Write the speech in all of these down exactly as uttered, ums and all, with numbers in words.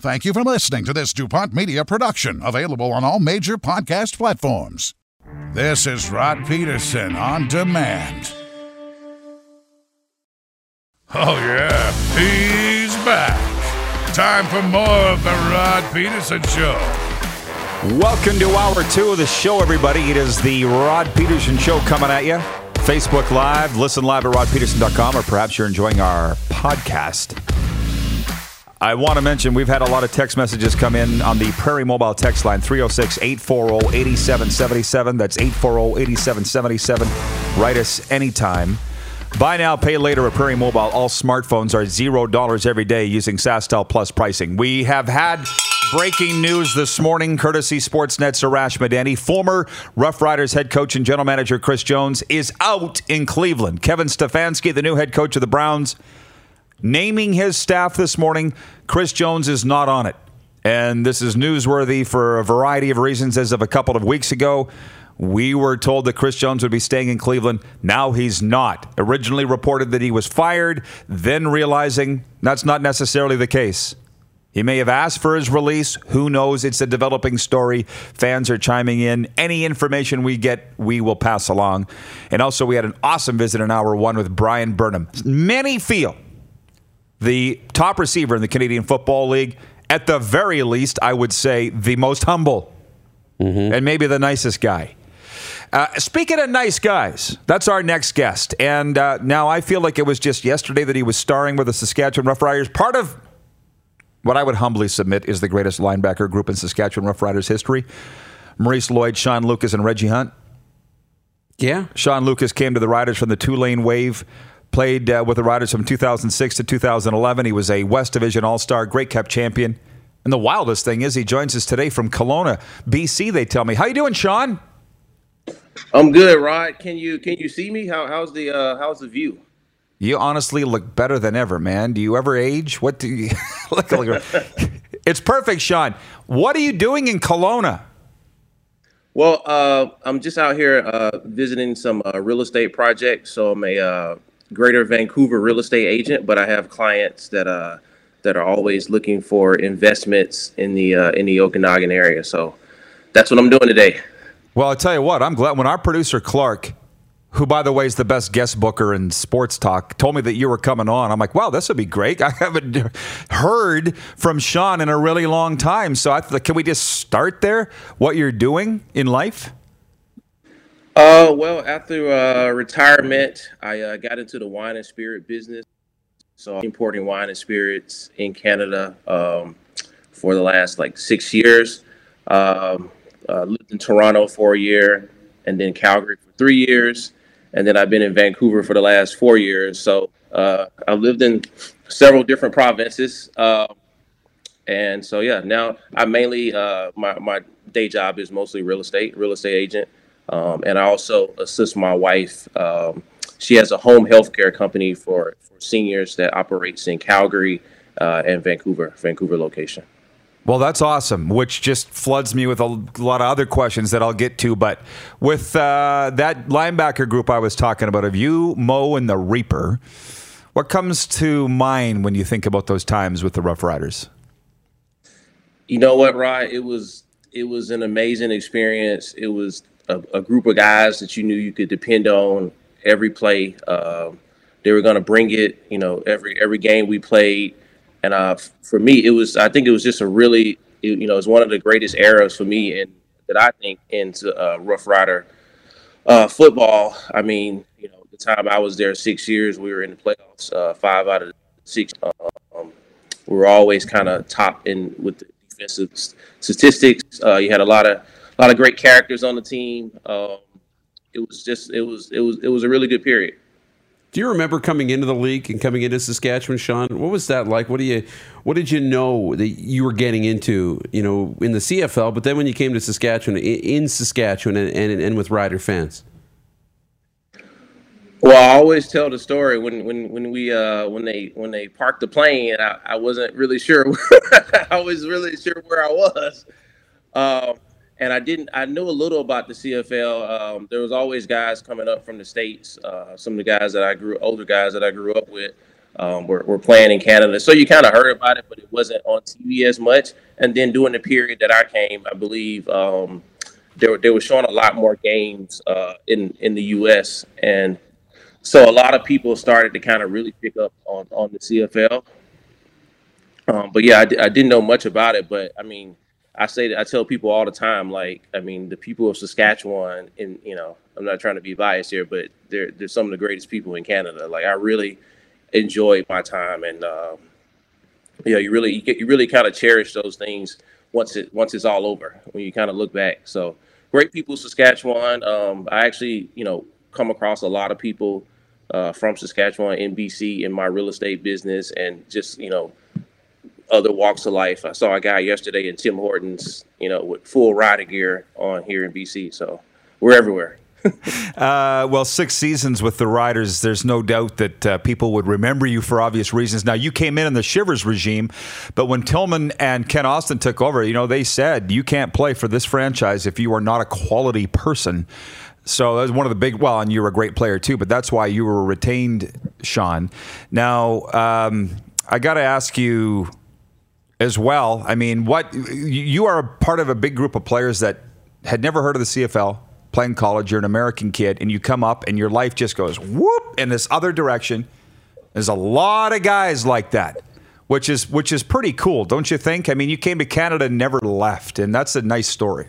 Thank you for listening to this DuPont Media production, available on all major podcast platforms. This is Rod Peterson on demand. Oh yeah, he's back. Time for more of the Rod Peterson Show. Welcome to hour two of the show, everybody. It is the Rod Peterson Show coming at you. Facebook Live, listen live at rod peterson dot com, or perhaps you're enjoying our podcast. I want to mention we've had a lot of text messages come in on the Prairie Mobile text line, three oh six, eight four oh, eight seven seven seven. That's eight four oh, eight seven seven seven. Write us anytime. Buy now, pay later at Prairie Mobile. All smartphones are zero dollars every day using SaskTel Plus pricing. We have had breaking news this morning, courtesy Sportsnet's Arash Madani. Former Rough Riders head coach and general manager Chris Jones is out in Cleveland. Kevin Stefanski, the new head coach of the Browns, naming his staff this morning. Chris Jones is not on it. And this is newsworthy for a variety of reasons. As of a couple of weeks ago, we were told that Chris Jones would be staying in Cleveland. Now he's not. Originally reported that he was fired, then realizing that's not necessarily the case. He may have asked for his release. Who knows? It's a developing story. Fans are chiming in. Any information we get, we will pass along. And also, we had an awesome visit in hour one with Brian Burnham. Many feel the top receiver in the Canadian Football League, at the very least, I would say the most humble, mm-hmm. and maybe the nicest guy. Uh, speaking of nice guys, that's our next guest. And uh, now I feel like it was just yesterday that he was starring with the Saskatchewan Roughriders. Part of what I would humbly submit is the greatest linebacker group in Saskatchewan Roughriders history. Maurice Lloyd, Sean Lucas, and Reggie Hunt. Yeah. Sean Lucas came to the Riders from the Tulane Wave, played uh, with the Riders from two thousand six to two thousand eleven. He was a West Division All-Star, Grey Cup champion. And the wildest thing is he joins us today from Kelowna, B C, they tell me. How you doing, Sean? I'm good, Rod. Can you can you see me? How how's the uh, how's the view? You honestly look better than ever, man. Do you ever age? What do you look like? It's perfect, Sean. What are you doing in Kelowna? Well, uh, I'm just out here uh, visiting some uh, real estate projects. So I'm a uh, Greater Vancouver real estate agent, but I have clients that uh, that are always looking for investments in the uh, in the Okanagan area. So that's what I'm doing today. Well, I'll tell you what, I'm glad when our producer Clark, who, by the way, is the best guest booker in sports talk, told me that you were coming on. I'm like, wow, this would be great. I haven't heard from Sean in a really long time. So I thought, can we just start there, what you're doing in life? Uh, well, after uh, retirement, I uh, got into the wine and spirit business. So I'm importing wine and spirits in Canada um, for the last like six years. Um, uh, lived in Toronto for a year, and then Calgary for three years. And then I've been in Vancouver for the last four years. So uh, I've lived in several different provinces. Uh, and so, yeah, now I mainly, uh, my, my day job is mostly real estate, real estate agent. Um, and I also assist my wife. Um, she has a home healthcare company for, for seniors that operates in Calgary uh, and Vancouver, Vancouver location. Well, that's awesome, which just floods me with a lot of other questions that I'll get to. But with uh, that linebacker group I was talking about, of you, Mo, and the Reaper, what comes to mind when you think about those times with the Rough Riders? You know what, Rod? It was it was an amazing experience. It was a, a group of guys that you knew you could depend on every play. Uh, they were going to bring it, you know, every every game we played. And uh, for me, it was, I think it was just a really, it, you know, it's one of the greatest eras for me and that I think into uh, Rough Rider uh, football. I mean, you know, the time I was there six years, we were in the playoffs, uh, five out of the six. Um, we were always kind of top in with the defensive statistics. Uh, you had a lot of, a lot of great characters on the team. Um, it was just, it was, it was, it was a really good period. Do you remember coming into the league and coming into Saskatchewan, Sean? What was that like? What do you, what did you know that you were getting into, you know, in the C F L, but then when you came to Saskatchewan, in Saskatchewan and, and, and with Rider fans? Well, I always tell the story when, when, when we uh, when they when they parked the plane, I, I wasn't really sure. I was really sure where I was. Um, And I didn't. I knew a little about the C F L. Um, there was always guys coming up from the States. Uh, some of the guys that I grew, older guys that I grew up with. um, were, were playing in Canada. So you kind of heard about it, but it wasn't on T V as much. And then during the period that I came, I believe um, they were, they were showing a lot more games uh, in, in the U S. And so a lot of people started to kind of really pick up on, on the C F L. Um, but yeah, I, I didn't know much about it, but I mean, I say that I tell people all the time, like, I mean, the people of Saskatchewan, and you know, I'm not trying to be biased here, but they're they're some of the greatest people in Canada. Like, I really enjoyed my time, and um, you know, you really you, get, you really kind of cherish those things once it once it's all over, when you kind of look back. So, great people, Saskatchewan. Um, I actually, you know, come across a lot of people uh, from Saskatchewan in B C in my real estate business, and just, you know, other walks of life. I saw a guy yesterday in Tim Hortons, you know, with full rider gear on here in B C. So we're everywhere. uh, well, six seasons with the Riders, there's no doubt that uh, people would remember you for obvious reasons. Now, you came in in the Shivers regime, but when Tillman and Ken Austin took over, you know, they said you can't play for this franchise if you are not a quality person. So that was one of the big, well, and you're a great player too, but that's why you were retained, Sean. Now, um, I got to ask you as well, I mean, what you are a part of a big group of players that had never heard of the C F L, playing college. You're an American kid, and you come up, and your life just goes whoop in this other direction. There's a lot of guys like that, which is which is pretty cool, don't you think? I mean, you came to Canada and never left, and that's a nice story.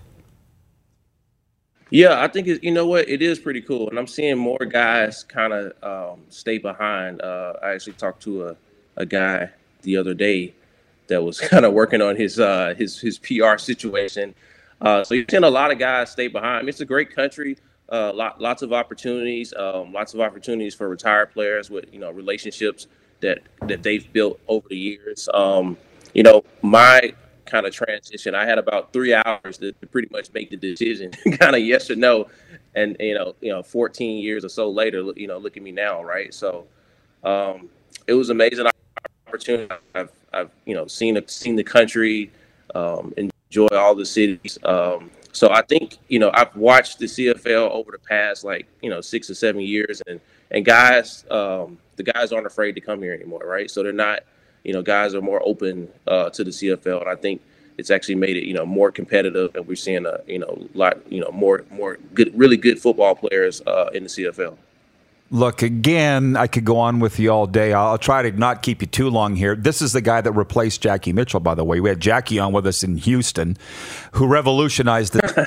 Yeah, I think it, you know what, it is pretty cool, and I'm seeing more guys kind of um, stay behind. Uh, I actually talked to a, a guy the other day that was kind of working on his uh, his his P R situation. Uh, so you're seeing a lot of guys stay behind. I mean, it's a great country, uh, lot, lots of opportunities, um, lots of opportunities for retired players with, you know, relationships that that they've built over the years. Um, you know, my kind of transition, I had about three hours to, to pretty much make the decision, kind of yes or no. And you know, you know, fourteen years or so later, you know, look at me now, right? So um, it was amazing opportunity. I've I've you know seen seen the country, um, enjoy all the cities. Um, so I think you know I've watched the C F L over the past like you know six or seven years, and and guys, um, the guys aren't afraid to come here anymore, right? So they're not, you know, guys are more open uh, to the C F L, and I think it's actually made it you know more competitive, and we're seeing a you know lot you know more more good, really good football players uh, in the C F L. Look, again, I could go on with you all day. I'll try to not keep you too long here. This is the guy that replaced Jackie Mitchell, by the way. We had Jackie on with us in Houston, who revolutionized the...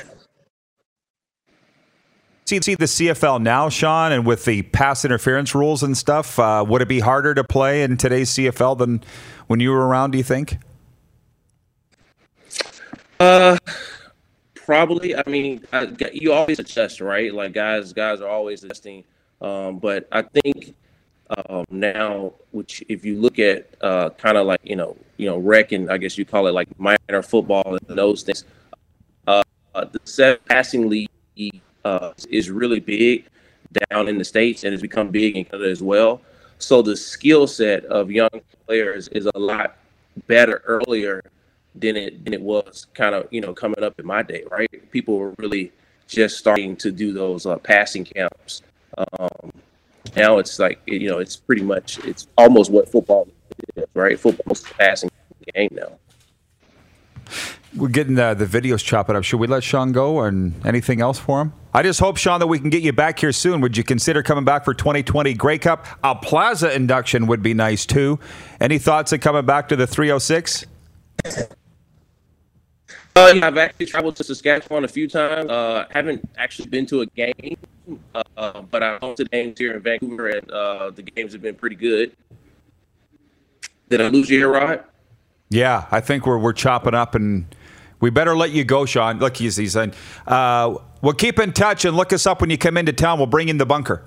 see, see the C F L now, Sean, and with the pass interference rules and stuff, uh, would it be harder to play in today's C F L than when you were around, do you think? Uh, probably. I mean, I, you always adjust, right? Like, guys, guys are always adjusting. Um, but I think um, now, which if you look at uh, kind of like you know, you know, rec and I guess you call it like minor football and those things, uh, uh, the set passing league uh, is really big down in the States, and it's become big in Canada as well. So the skill set of young players is a lot better earlier than it than it was kind of you know coming up in my day, right? People were really just starting to do those uh, passing camps. Um, now it's like, you know, it's pretty much, it's almost what football is, right? Football's a passing game now. We're getting the, the videos chopping up. Should we let Sean go and anything else for him? I just hope, Sean, that we can get you back here soon. Would you consider coming back for twenty twenty Grey Cup? A Plaza induction would be nice, too. Any thoughts of coming back to the three oh six? Uh, yeah, I've actually traveled to Saskatchewan a few times. Uh, haven't actually been to a game, uh, but I've gone to the games here in Vancouver, and uh, the games have been pretty good. Did I lose you here, Rod? Yeah, I think we're we're chopping up, and we better let you go, Sean. Look, he's, he's saying, uh, we'll keep in touch and look us up when you come into town. We'll bring in the bunker.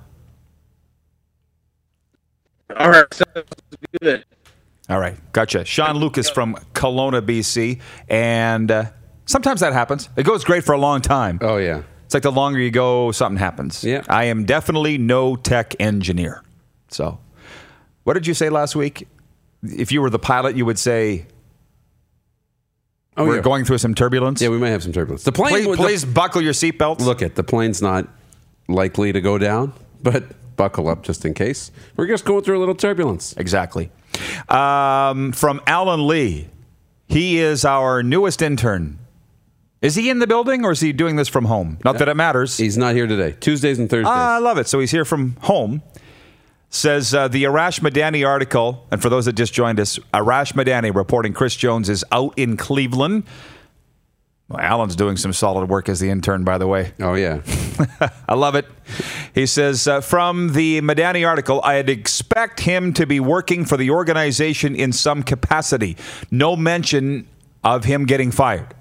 All right, sounds good. All right, gotcha. Sean Lucas from Kelowna, B C, and uh, sometimes that happens. It goes great for a long time. Oh, yeah. It's like the longer you go, something happens. Yeah. I am definitely no tech engineer. So, what did you say last week? If you were the pilot, you would say, oh, we're yeah. going through some turbulence? Yeah, we might have some turbulence. The plane, Please, the, please buckle your seatbelts. Look, it the plane's not likely to go down, but buckle up just in case. We're just going through a little turbulence. Exactly. Um, from Alan Lee. He is our newest intern. Is he in the building or is he doing this from home? Not that it matters. He's not here today. Tuesdays and Thursdays. Ah, I love it. So he's here from home. Says uh, the Arash Madani article, and for those that just joined us, Arash Madani reporting Chris Jones is out in Cleveland. Well, Alan's doing some solid work as the intern, by the way. Oh, yeah. I love it. He says, uh, from the Madani article, I'd expect him to be working for the organization in some capacity. No mention of him getting fired.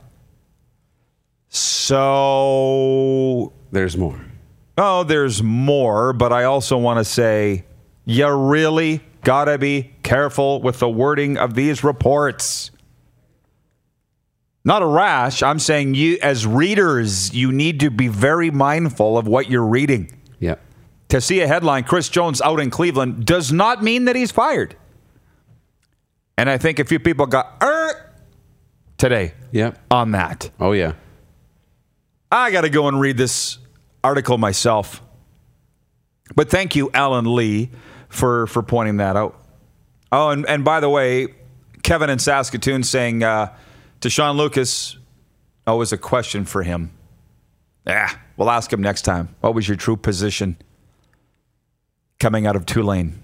So... There's more. Oh, there's more, but I also want to say, you really gotta be careful with the wording of these reports. Not a rash. I'm saying you, as readers, you need to be very mindful of what you're reading. Yeah. To see a headline, Chris Jones out in Cleveland, does not mean that he's fired. And I think a few people got er today yeah. on that. Oh, yeah. I got to go and read this article myself. But thank you, Alan Lee, for, for pointing that out. Oh, and, and by the way, Kevin in Saskatoon saying uh, to Sean Lucas, oh, it was a question for him. Yeah, we'll ask him next time. What was your true position coming out of Tulane?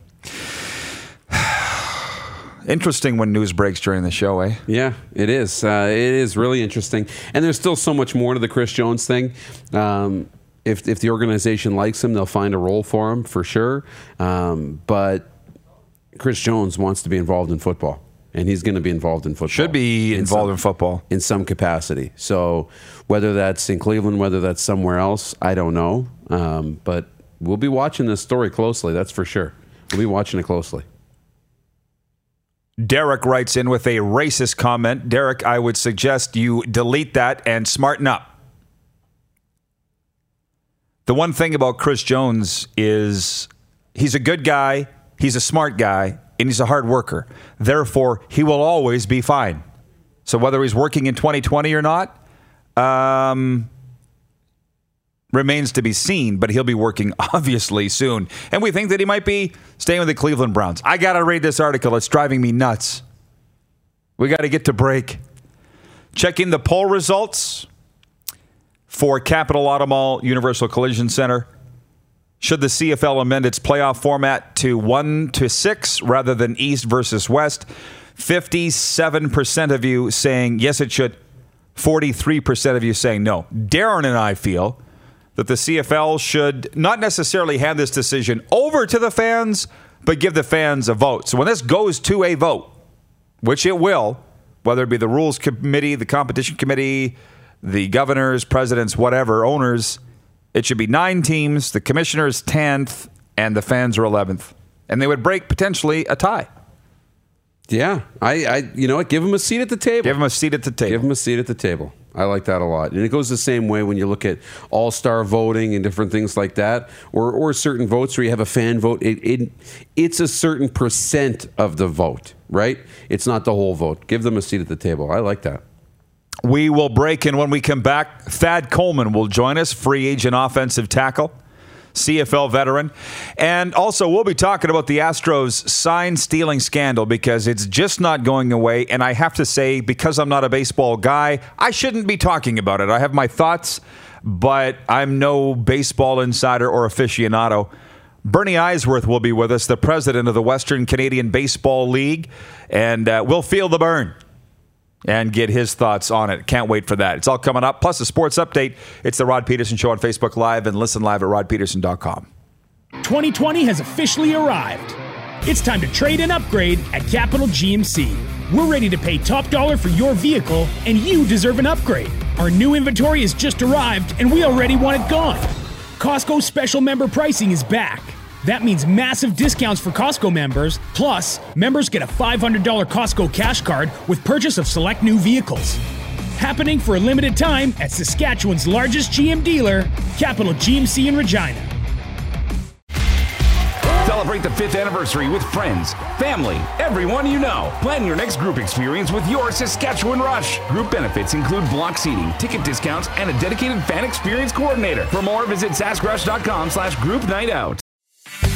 Interesting when news breaks during the show, eh? Yeah, it is. Uh, it is really interesting. And there's still so much more to the Chris Jones thing. Um, if if the organization likes him, they'll find a role for him for sure. Um, but Chris Jones wants to be involved in football, and he's going to be involved in football. Should be involved in, some, in football. In some capacity. So whether that's in Cleveland, whether that's somewhere else, I don't know. Um, but we'll be watching this story closely, that's for sure. We'll be watching it closely. Derek writes in with a racist comment. Derek, I would suggest you delete that and smarten up. The one thing about Chris Jones is he's a good guy, he's a smart guy, and he's a hard worker. Therefore, he will always be fine. So whether he's working in twenty twenty or not, um, remains to be seen, but he'll be working obviously soon. And we think that he might be staying with the Cleveland Browns. I got to read this article. It's driving me nuts. We got to get to break. Checking the poll results for Capital Auto Mall Universal Collision Center. Should the C F L amend its playoff format to one to six rather than East versus West? fifty-seven percent of you saying yes, it should. forty-three percent of you saying no. Darren and I feel that the C F L should not necessarily hand this decision over to the fans, but give the fans a vote. So when this goes to a vote, which it will, whether it be the rules committee, the competition committee, the governors, presidents, whatever, owners, it should be nine teams, the commissioners tenth, and the fans are eleventh. And they would break potentially a tie. Yeah, I, I, you know what? Give them a seat at the table. Give them a seat at the table. Give them a seat at the table. I like that a lot. And it goes the same way when you look at all-star voting and different things like that, or or certain votes where you have a fan vote. It, it It's a certain percent of the vote, right? It's not the whole vote. Give them a seat at the table. I like that. We will break, and when we come back, Thad Coleman will join us, free agent offensive tackle, C F L veteran. And also, we'll be talking about the Astros sign-stealing scandal because it's just not going away. And I have to say, because I'm not a baseball guy, I shouldn't be talking about it. I have my thoughts, but I'm no baseball insider or aficionado. Bernie Eisworth will be with us, the president of the Western Canadian Baseball League, and uh, we'll feel the burn and get his thoughts on it. Can't wait for that. It's all coming up. Plus a sports update. It's the Rod Peterson Show on Facebook Live and listen live at rod peterson dot com. twenty twenty has officially arrived. It's time to trade and upgrade at Capital G M C. We're ready to pay top dollar for your vehicle, and you deserve an upgrade. Our new inventory has just arrived, and we already want it gone. Costco special member pricing is back. That means massive discounts for Costco members, plus members get a five hundred dollars Costco cash card with purchase of select new vehicles. Happening for a limited time at Saskatchewan's largest G M dealer, Capital G M C in Regina. Celebrate the fifth anniversary with friends, family, everyone you know. Plan your next group experience with your Saskatchewan Rush. Group benefits include block seating, ticket discounts, and a dedicated fan experience coordinator. For more, visit saskrush dot com slash group night out.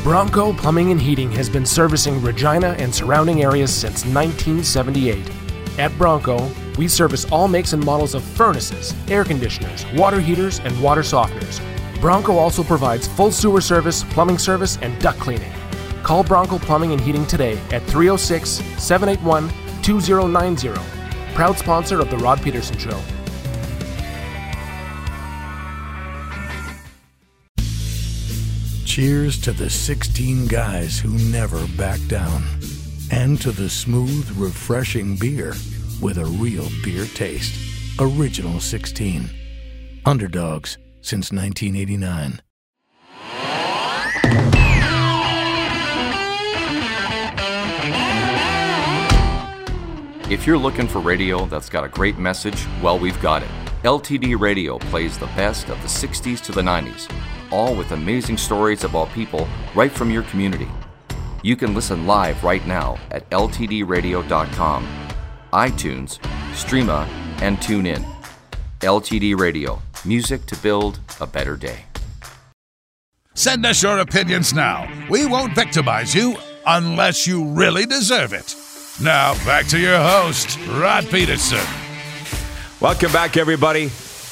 Bronco Plumbing and Heating has been servicing Regina and surrounding areas since nineteen seventy-eight. At Bronco, we service all makes and models of furnaces, air conditioners, water heaters, and water softeners. Bronco also provides full sewer service, plumbing service, and duct cleaning. Call Bronco Plumbing and Heating today at three oh six, seven eight one, two oh nine oh. Proud sponsor of The Rod Peterson Show. Cheers to the sixteen guys who never back down. And to the smooth, refreshing beer with a real beer taste. Original sixteen. Underdogs since nineteen eighty-nine. If you're looking for radio that's got a great message, well, we've got it. L T D Radio plays the best of the sixties to the nineties, all with amazing stories about people right from your community. You can listen live right now at L T D radio dot com, iTunes, Streema, and TuneIn. L T D Radio, music to build a better day. Send us your opinions now. We won't victimize you unless you really deserve it. Now, back to your host, Rod Peterson. Welcome back, everybody.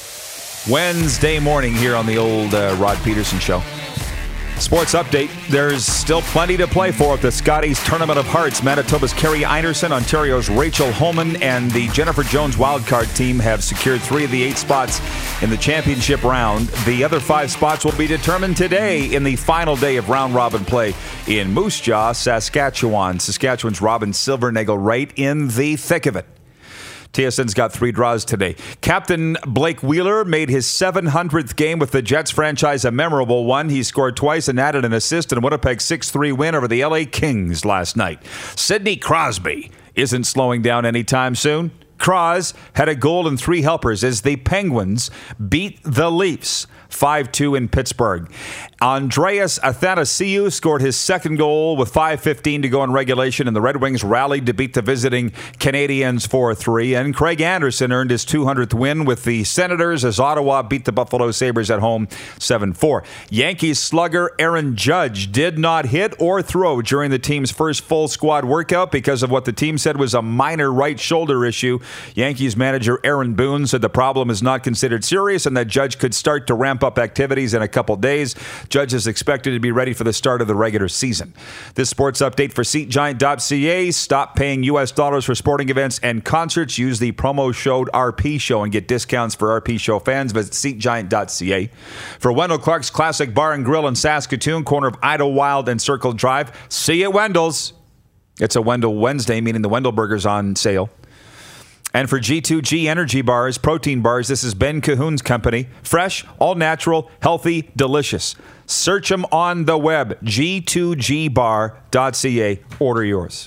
Wednesday morning here on the old uh, Rod Peterson Show. Sports update. There's still plenty to play for at the Scotties Tournament of Hearts. Manitoba's Kerri Einarson, Ontario's Rachel Holman, and the Jennifer Jones wildcard team have secured three of the eight spots in the championship round. The other five spots will be determined today in the final day of round-robin play in Moose Jaw, Saskatchewan. Saskatchewan's Robin Silvernagel right in the thick of it. T S N's got three draws today. Captain Blake Wheeler made his seven hundredth game with the Jets franchise a memorable one. He scored twice and added an assist in Winnipeg's six three win over the L A Kings last night. Sidney Crosby isn't slowing down anytime soon. Cros had a goal and three helpers as the Penguins beat the Leafs five two in Pittsburgh. Andreas Athanasiou scored his second goal with five fifteen to go in regulation, and the Red Wings rallied to beat the visiting Canadiens four three. And Craig Anderson earned his two hundredth win with the Senators as Ottawa beat the Buffalo Sabres at home seven four. Yankees slugger Aaron Judge did not hit or throw during the team's first full squad workout because of what the team said was a minor right shoulder issue. Yankees manager Aaron Boone said the problem is not considered serious and that Judge could start to ramp up activities in a couple days. Judge is expected to be ready for the start of the regular season. This sports update for Seat Giant dot C A. Stop paying U S dollars for sporting events and concerts. Use the promo code R P Show and get discounts for R P Show fans. Visit Seat Giant dot C A. For Wendell Clark's Classic Bar and Grill in Saskatoon, corner of Idlewild and Circle Drive, see you at Wendell's. It's a Wendell Wednesday, meaning the Wendell Burger's on sale. And for G two G Energy Bars, protein bars, this is Ben Cahoon's company. Fresh, all natural, healthy, delicious. Search them on the web, G two G bar dot C A. Order yours.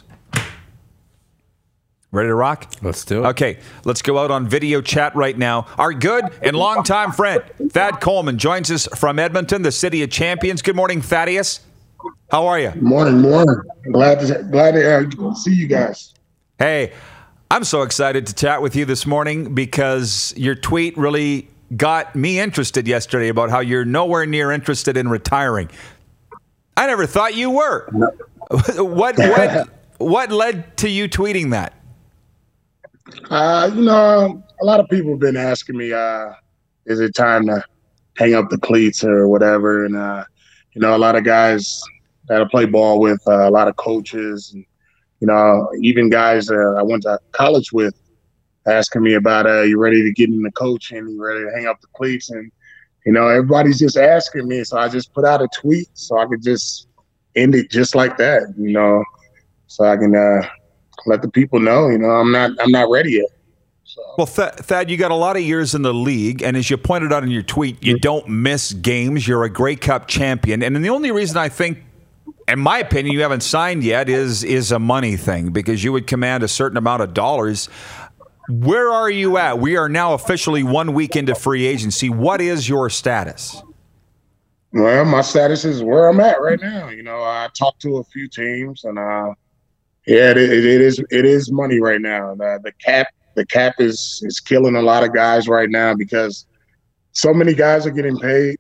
Ready to rock? Let's do it. Okay, let's go out on video chat right now. Our good and longtime friend, Thad Coleman, joins us from Edmonton, the city of champions. Good morning, Thaddeus. How are you? Morning, morning. Glad to, glad to uh, see you guys. Hey, I'm so excited to chat with you this morning because your tweet really got me interested yesterday about how you're nowhere near interested in retiring. I never thought you were. No. what what what led to you tweeting that? Uh, you know, a lot of people have been asking me, uh, is it time to hang up the cleats or whatever? And, uh, you know, a lot of guys that I play ball with, uh, a lot of coaches, and, you know, even guys uh, I went to college with asking me about, uh, you ready to get into coaching? You ready to hang up the cleats? And, you know, everybody's just asking me. So I just put out a tweet so I could just end it just like that, you know, so I can uh, let the people know, you know, I'm not I'm not ready yet. So. Well, Th- Thad, you got a lot of years in the league, and as you pointed out in your tweet, you mm-hmm. don't miss games. You're a Grey Cup champion. And the only reason I think, in my opinion, you haven't signed yet is is a money thing, because you would command a certain amount of dollars. Where are you at? We are now officially one week into free agency. What is your status? Well, my status is where I'm at right now. You know, I talked to a few teams, and uh, yeah, it, it, it is it is money right now. The, the cap the cap is is killing a lot of guys right now because so many guys are getting paid.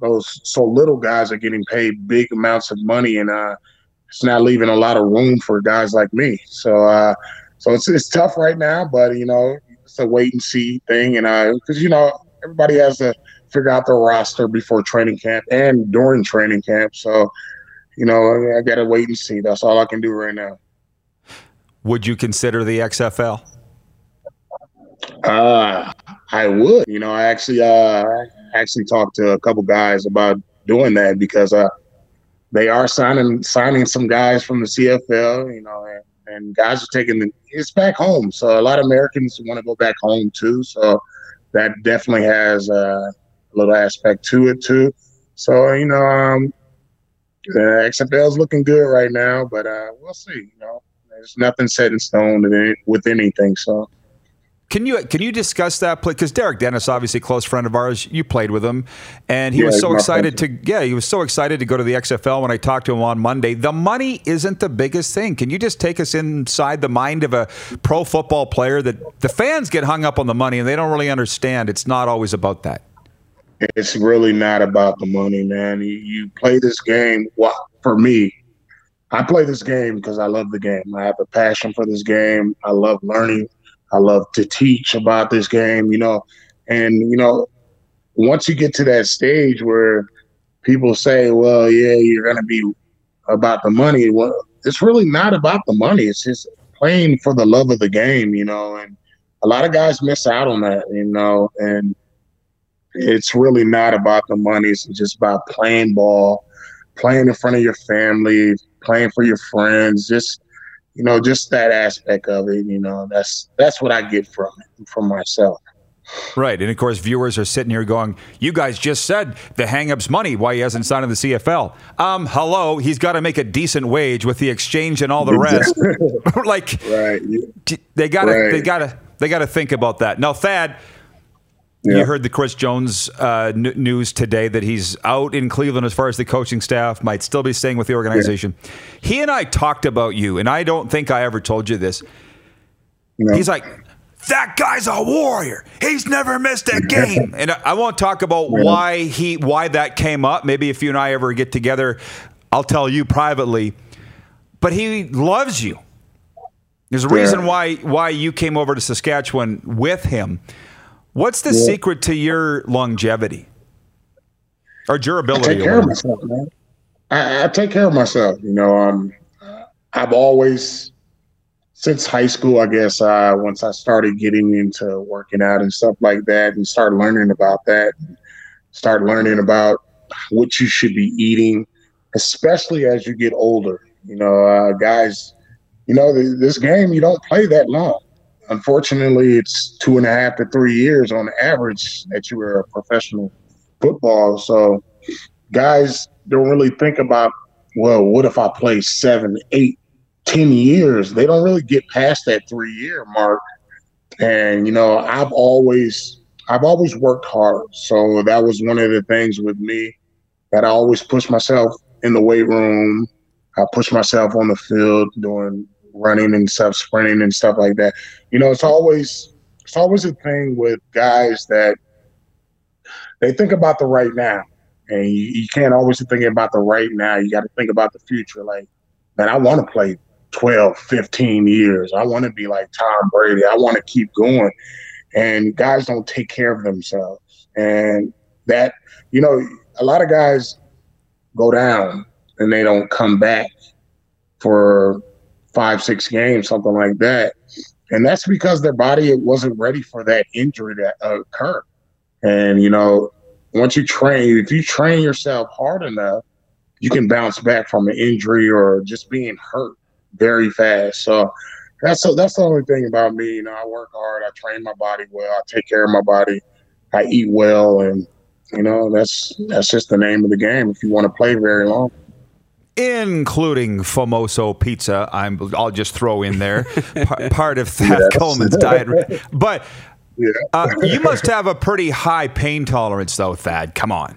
those so little guys are getting paid big amounts of money, and uh, it's not leaving a lot of room for guys like me. So, uh, so it's it's tough right now, but you know, it's a wait and see thing, and uh, because you know everybody has to figure out their roster before training camp and during training camp. So, you know, I got to wait and see. That's all I can do right now. Would you consider the X F L? Uh, I would. You know, I actually uh, actually talked to a couple guys about doing that because uh, they are signing signing some guys from the C F L. You know, and, and guys are taking the, it's back home. So a lot of Americans want to go back home too. So that definitely has uh, a little aspect to it too. So you know, um, the X F L is looking good right now, but uh, we'll see. You know, there's nothing set in stone with anything. So. Can you can you discuss that? Because Derek Dennis, obviously a close friend of ours, you played with him, and he yeah, was so excited to yeah he was so excited to go to the X F L when I talked to him on Monday. The money isn't the biggest thing. Can you just take us inside the mind of a pro football player that the fans get hung up on the money and they don't really understand? It's not always about that. It's really not about the money, man. You, you play this game. Well, for me, I play this game because I love the game. I have a passion for this game. I love learning. I love to teach about this game, you know, and, you know, once you get to that stage where people say, well, yeah, you're going to be about the money. Well, it's really not about the money. It's just playing for the love of the game, you know, and a lot of guys miss out on that, you know, and it's really not about the money. It's just about playing ball, playing in front of your family, playing for your friends, just, you know, just that aspect of it, you know, that's that's what I get from it, from myself. Right. And, of course, viewers are sitting here going, you guys just said the hang-up's money, why he hasn't signed in the C F L. Um, hello, he's got to make a decent wage with the exchange and all the rest. like, right. they got to right. they got to they got to think about that. Now, Thad, yeah. you heard the Chris Jones uh, n- news today that he's out in Cleveland as far as the coaching staff, might still be staying with the organization. Yeah. He and I talked about you, and I don't think I ever told you this. No. He's like, that guy's a warrior. He's never missed a game. And I, I won't talk about yeah. why he why that came up. Maybe if you and I ever get together, I'll tell you privately. But he loves you. There's a yeah. reason why why you came over to Saskatchewan with him. What's the yeah. secret to your longevity or durability? I take care of myself, man. I, I take care of myself. You know, um, I've always, since high school, I guess, uh, once I started getting into working out and stuff like that and start learning about that, start learning about what you should be eating, especially as you get older. You know, uh, guys, you know, this game, you don't play that long. Unfortunately, it's two and a half to three years on average that you were a professional football. So guys don't really think about, well, what if I play seven, eight, ten years? They don't really get past that three year mark. And, you know, I've always, I've always worked hard. So that was one of the things with me that I always push myself in the weight room. I push myself on the field doing running and stuff, sprinting and stuff like that. You know, it's always it's always a thing with guys that they think about the right now. And you, you can't always be thinking about the right now. You got to think about the future. Like, man, I want to play twelve, fifteen years. I want to be like Tom Brady. I want to keep going. And guys don't take care of themselves. And that, you know, a lot of guys go down and they don't come back for five, six games, something like that. And that's because their body wasn't ready for that injury to occur. And, you know, once you train, if you train yourself hard enough, you can bounce back from an injury or just being hurt very fast. So that's so that's the only thing about me. You know, I work hard, I train my body well, I take care of my body, I eat well, and you know, that's that's just the name of the game if you want to play very long. Including Famoso pizza, I'm, I'll just throw in there, p- part of Thad yes. Coleman's diet. But yeah. uh, you must have a pretty high pain tolerance, though, Thad. Come on.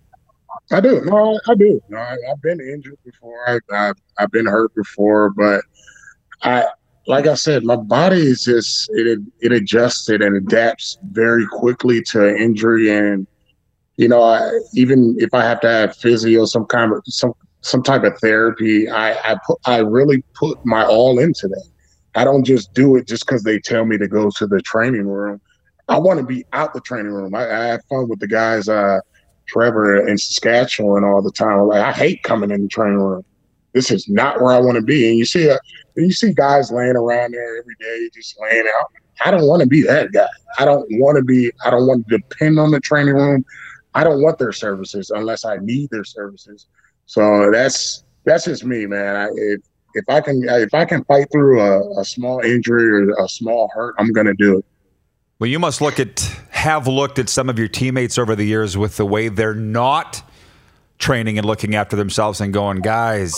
I do. No, I do. No, I, I've been injured before. I, I've, I've been hurt before. But, I, like I said, my body is just, it, it adjusts it and adapts very quickly to injury. And you know, I, even if I have to have physio, some kind of some some type of therapy, I I put I really put my all into that. I don't just do it just because they tell me to go to the training room. I want to be out the training room. I, I have fun with the guys, uh, Trevor in Saskatchewan all the time. Like, I hate coming in the training room. This is not where I want to be. And you see, uh, you see guys laying around there every day, just laying out. I don't want to be that guy. I don't want to be. I don't want to depend on the training room. I don't want their services unless I need their services. So that's that's just me, man. I, if if I can if I can fight through a, a small injury or a small hurt, I'm gonna do it. Well, you must look at have looked at some of your teammates over the years with the way they're not training and looking after themselves and going, guys,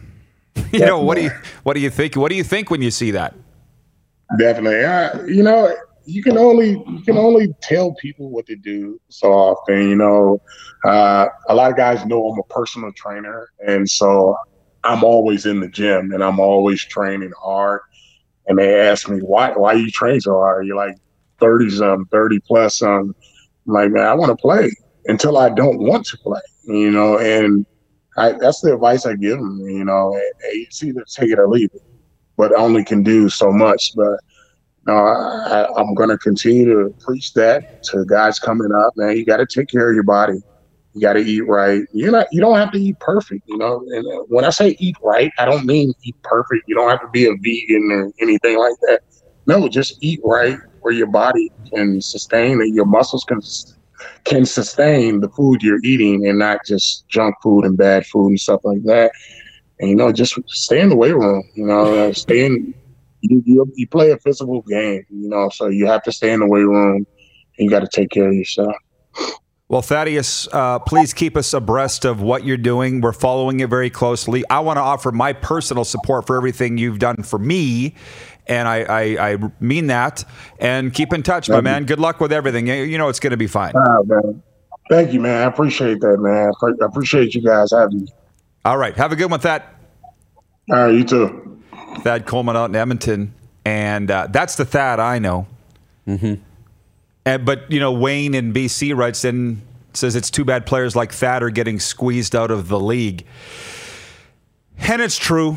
oh, you know, what do you what do you think? What do you think when you see that? Definitely, uh, you know. You can only you can only tell people what to do so often. You know, uh, a lot of guys know I'm a personal trainer, and so I'm always in the gym and I'm always training hard. And they ask me, why why you train so hard? You're like thirty something, thirty plus something. I'm like, man, I want to play until I don't want to play. You know, and I, that's the advice I give them. You know, it's either take it or leave it, but I only can do so much. But No, I, I'm going to continue to preach that to guys coming up, man. You got to take care of your body. You got to eat right. You're not, you don't have to eat perfect, you know. And when I say eat right, I don't mean eat perfect. You don't have to be a vegan or anything like that. No, just eat right where your body can sustain and your muscles can can sustain the food you're eating and not just junk food and bad food and stuff like that. And, you know, just stay in the weight room, you know, stay in – You, you you play a physical game, you know, so you have to stay in the weight room and you got to take care of yourself. Well, Thaddeus, uh, please keep us abreast of what you're doing. We're following it very closely. I want to offer my personal support for everything you've done for me, and I, I, I mean that. And keep in touch, my man. Good luck with everything. You know it's going to be fine. Uh, man. Thank you, man. I appreciate that, man. I appreciate you guys having me. All right. Have a good one, Thad. All right, you too. Thad Coleman out in Edmonton, and uh, that's the Thad I know. Mm-hmm. And, but, you know, Wayne in B C writes in, says it's too bad players like Thad are getting squeezed out of the league. And it's true.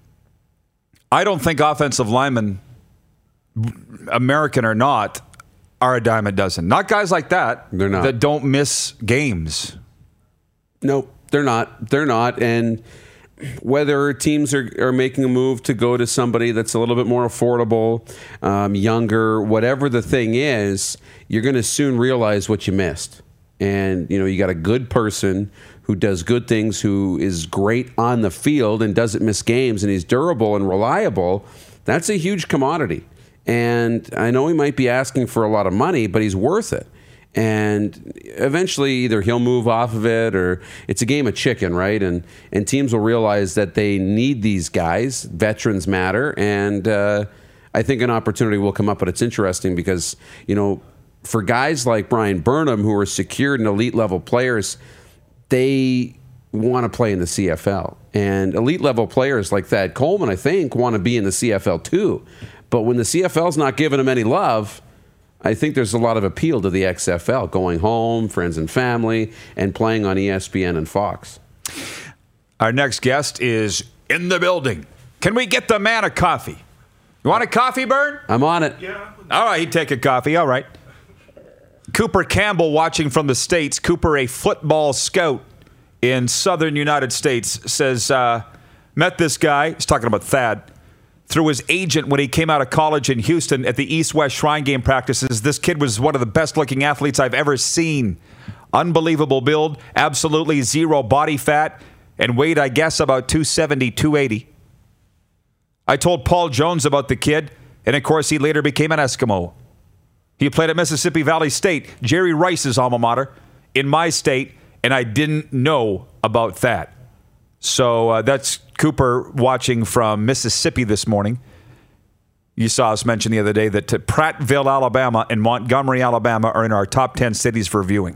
I don't think offensive linemen, American or not, are a dime a dozen. Not guys like that. They're not. That don't miss games. Nope, they're not. They're not. And whether teams are, are making a move to go to somebody that's a little bit more affordable, um, younger, whatever the thing is, you're going to soon realize what you missed. And, you know, you got a good person who does good things, who is great on the field and doesn't miss games, and he's durable and reliable. That's a huge commodity. And I know he might be asking for a lot of money, but he's worth it. And eventually either he'll move off of it or it's a game of chicken, right? And and teams will realize that they need these guys. Veterans matter. And uh, I think an opportunity will come up. But it's interesting because, you know, for guys like Brian Burnham who are secured and elite level players, they want to play in the C F L. And elite level players like Thad Coleman, I think, want to be in the C F L too. But when the C F L's not giving them any love, I think there's a lot of appeal to the X F L, going home, friends and family, and playing on E S P N and Fox. Our next guest is in the building. Can we get the man a coffee? You want a coffee, Bern? I'm on it. Yeah. All right, he'd take a coffee. All right. Cooper Campbell watching from the States. Cooper, a football scout in southern United States, says, uh, met this guy. He's talking about Thad. Through his agent when he came out of college in Houston at the East-West Shrine Game practices. This kid was one of the best-looking athletes I've ever seen. Unbelievable build, absolutely zero body fat, and weighed, I guess, about two seventy, two eighty. I told Paul Jones about the kid, and of course he later became an Eskimo. He played at Mississippi Valley State, Jerry Rice's alma mater, in my state, and I didn't know about that. So uh, that's Cooper watching from Mississippi this morning. You saw us mention the other day that uh, Prattville, Alabama and Montgomery, Alabama are in our top ten cities for viewing.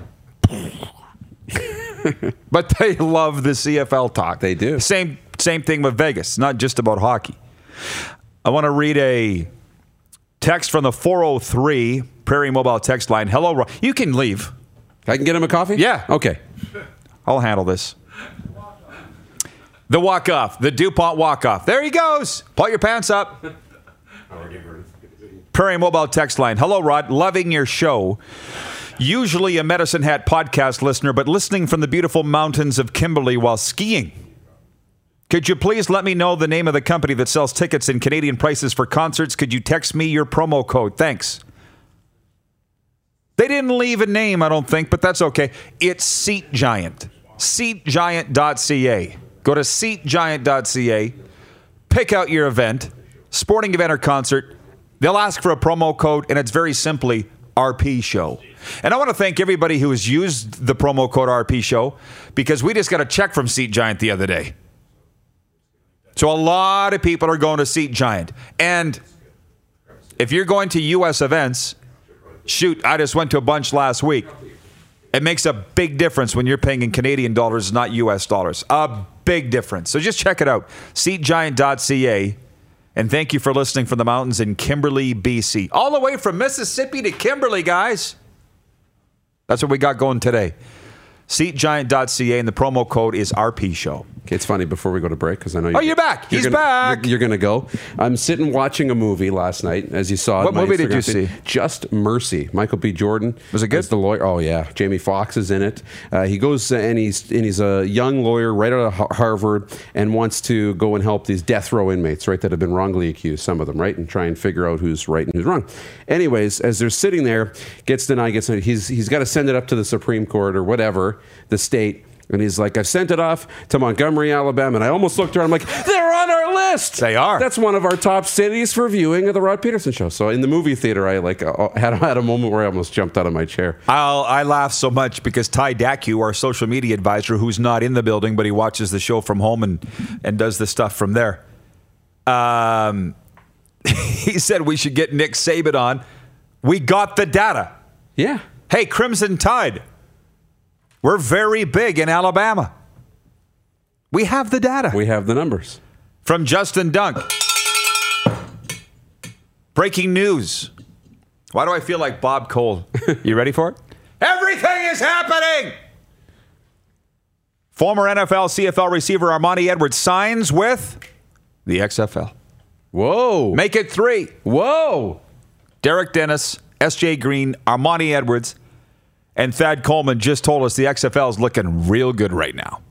But they love the C F L talk. They do. Same, same thing with Vegas, not just about hockey. I want to read a text from the four oh three Prairie Mobile text line. Hello, Ro- you can leave. I can get him a coffee? Yeah. Okay. I'll handle this. The walk-off. The DuPont walk-off. There he goes. Pull your pants up. Prairie Mobile text line. Hello, Rod. Loving your show. Usually a Medicine Hat podcast listener, but listening from the beautiful mountains of Kimberley while skiing. Could you please let me know the name of the company that sells tickets and Canadian prices for concerts? Could you text me your promo code? Thanks. They didn't leave a name, I don't think, but that's okay. It's Seat Giant. seat giant dot c a. Go to seat giant dot c a. Pick out your event, sporting event or concert. They'll ask for a promo code, and it's very simply R P Show. And I want to thank everybody who has used the promo code R P Show, because we just got a check from Seat Giant the other day. So a lot of people are going to Seat Giant. And if you're going to U S events, shoot, I just went to a bunch last week. It makes a big difference when you're paying in Canadian dollars, not U S dollars. A big difference. So just check it out. seat giant dot c a. And thank you for listening from the mountains in Kimberley, B C. All the way from Mississippi to Kimberley, guys. That's what we got going today. seat giant dot c a, and the promo code is R P Show. Okay, it's funny, before we go to break, because I know you're... Oh, you're back. He's you're gonna, back. You're, you're going to go. I'm sitting watching a movie last night, as you saw. What movie did you see? Just Mercy. Michael B. Jordan. Was it good? As the lawyer. Oh, yeah. Jamie Foxx is in it. Uh, he goes, uh, and he's and he's a young lawyer right out of Harvard, and wants to go and help these death row inmates, right, that have been wrongly accused, some of them, right, and try and figure out who's right and who's wrong. Anyways, as they're sitting there, gets denied, gets denied. He's, he's got to send it up to the Supreme Court or whatever, the state. And he's like, I've sent it off to Montgomery, Alabama. And I almost looked around. I'm like, they're on our list. They are. That's one of our top cities for viewing of the Rod Peterson Show. So in the movie theater, I like uh, had, had a moment where I almost jumped out of my chair. I'll, I laugh so much because Ty Dacu, our social media advisor, who's not in the building, but he watches the show from home and, and does the stuff from there. Um, he said we should get Nick Saban on. We got the data. Yeah. Hey, Crimson Tide. We're very big in Alabama. We have the data. We have the numbers. From Justin Dunk. Breaking news. Why do I feel like Bob Cole? You ready for it? Everything is happening! Former N F L C F L receiver Armani Edwards signs with the X F L. Whoa. Make it three. Whoa. Derek Dennis, S J Green, Armani Edwards, and Thad Coleman just told us the X F L is looking real good right now.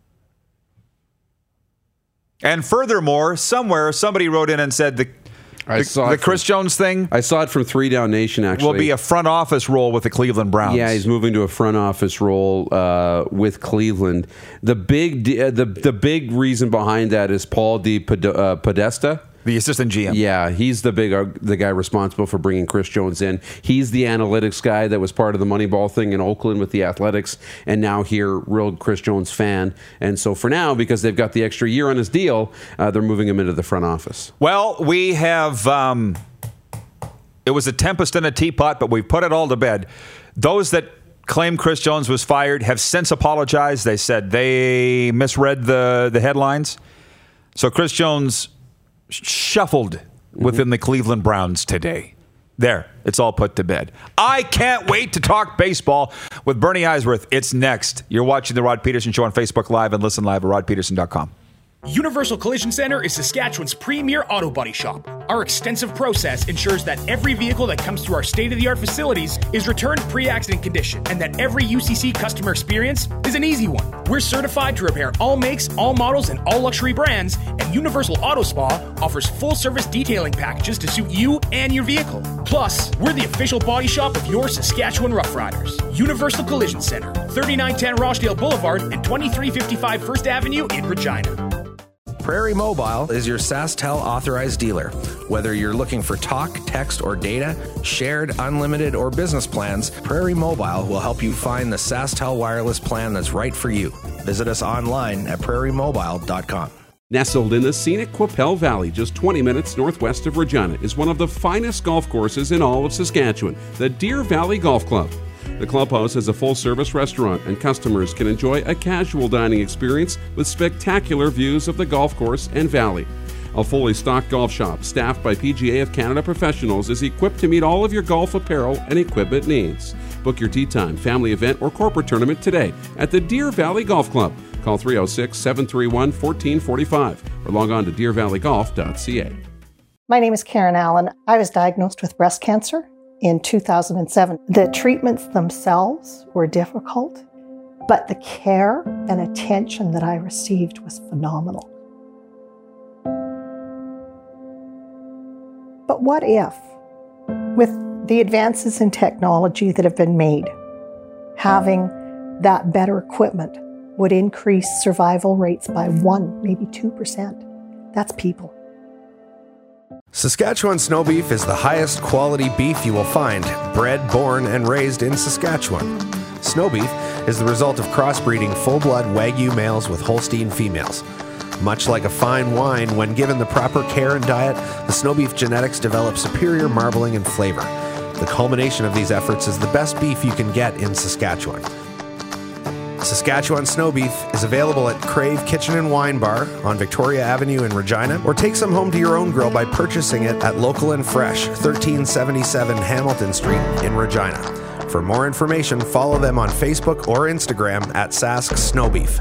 And furthermore, somewhere somebody wrote in and said the, I the, saw the from, Chris Jones thing I saw it from Three Down Nation, actually. will be a front office role with the Cleveland Browns. Yeah, he's moving to a front office role uh, with Cleveland. The big uh, the the big reason behind that is Paul D. Pod- uh, Podesta. The assistant G M. Yeah, he's the big uh, the guy responsible for bringing Chris Jones in. He's the analytics guy that was part of the Moneyball thing in Oakland with the Athletics, and now here, real Chris Jones fan. And so for now, because they've got the extra year on his deal, uh, they're moving him into the front office. Well, we have... Um, it was a tempest in a teapot, but we've put it all to bed. Those that claim Chris Jones was fired have since apologized. They said they misread the, the headlines. So Chris Jones shuffled within the Cleveland Browns today. There, it's all put to bed. I can't wait to talk baseball with Bernie Eisworth. It's next. You're watching The Rod Peterson Show on Facebook Live and listen live at rod peterson dot com. Universal Collision Center is Saskatchewan's premier auto body shop. Our extensive process ensures that every vehicle that comes through our state-of-the-art facilities is returned pre-accident condition, and that every U C C customer experience is an easy one. We're certified to repair all makes, all models, and all luxury brands, and Universal Auto Spa offers full-service detailing packages to suit you and your vehicle. Plus, we're the official body shop of your Saskatchewan Rough Riders. Universal Collision Center, thirty-nine ten Rochdale Boulevard and twenty-three fifty-five First Avenue in Regina. Prairie Mobile is your SaskTel authorized dealer. Whether you're looking for talk, text, or data, shared, unlimited, or business plans, Prairie Mobile will help you find the SaskTel wireless plan that's right for you. Visit us online at prairie mobile dot com. Nestled in the scenic Qu'Appelle Valley, just twenty minutes northwest of Regina, is one of the finest golf courses in all of Saskatchewan, the Deer Valley Golf Club. The clubhouse has a full-service restaurant, and customers can enjoy a casual dining experience with spectacular views of the golf course and valley. A fully stocked golf shop, staffed by P G A of Canada professionals, is equipped to meet all of your golf apparel and equipment needs. Book your tee time, family event, or corporate tournament today at the Deer Valley Golf Club. Call three oh six, seven three one, one four four five or log on to deer valley golf dot c a. My name is Karen Allen. I was diagnosed with breast cancer in two thousand seven. The treatments themselves were difficult, but the care and attention that I received was phenomenal. But what if, with the advances in technology that have been made, having that better equipment would increase survival rates by one, maybe two percent? That's people. Saskatchewan snow beef is the highest quality beef you will find, bred, born, and raised in Saskatchewan. Snow beef is the result of crossbreeding full-blood Wagyu males with Holstein females. Much like a fine wine, when given the proper care and diet, the snow beef genetics develop superior marbling and flavor. The culmination of these efforts is the best beef you can get in Saskatchewan. Saskatchewan snow beef is available at Crave Kitchen and Wine Bar on Victoria Avenue in Regina, or take some home to your own grill by purchasing it at Local and Fresh, thirteen seventy-seven Hamilton Street in Regina. For more information, follow them on Facebook or Instagram at Sask Snow Beef.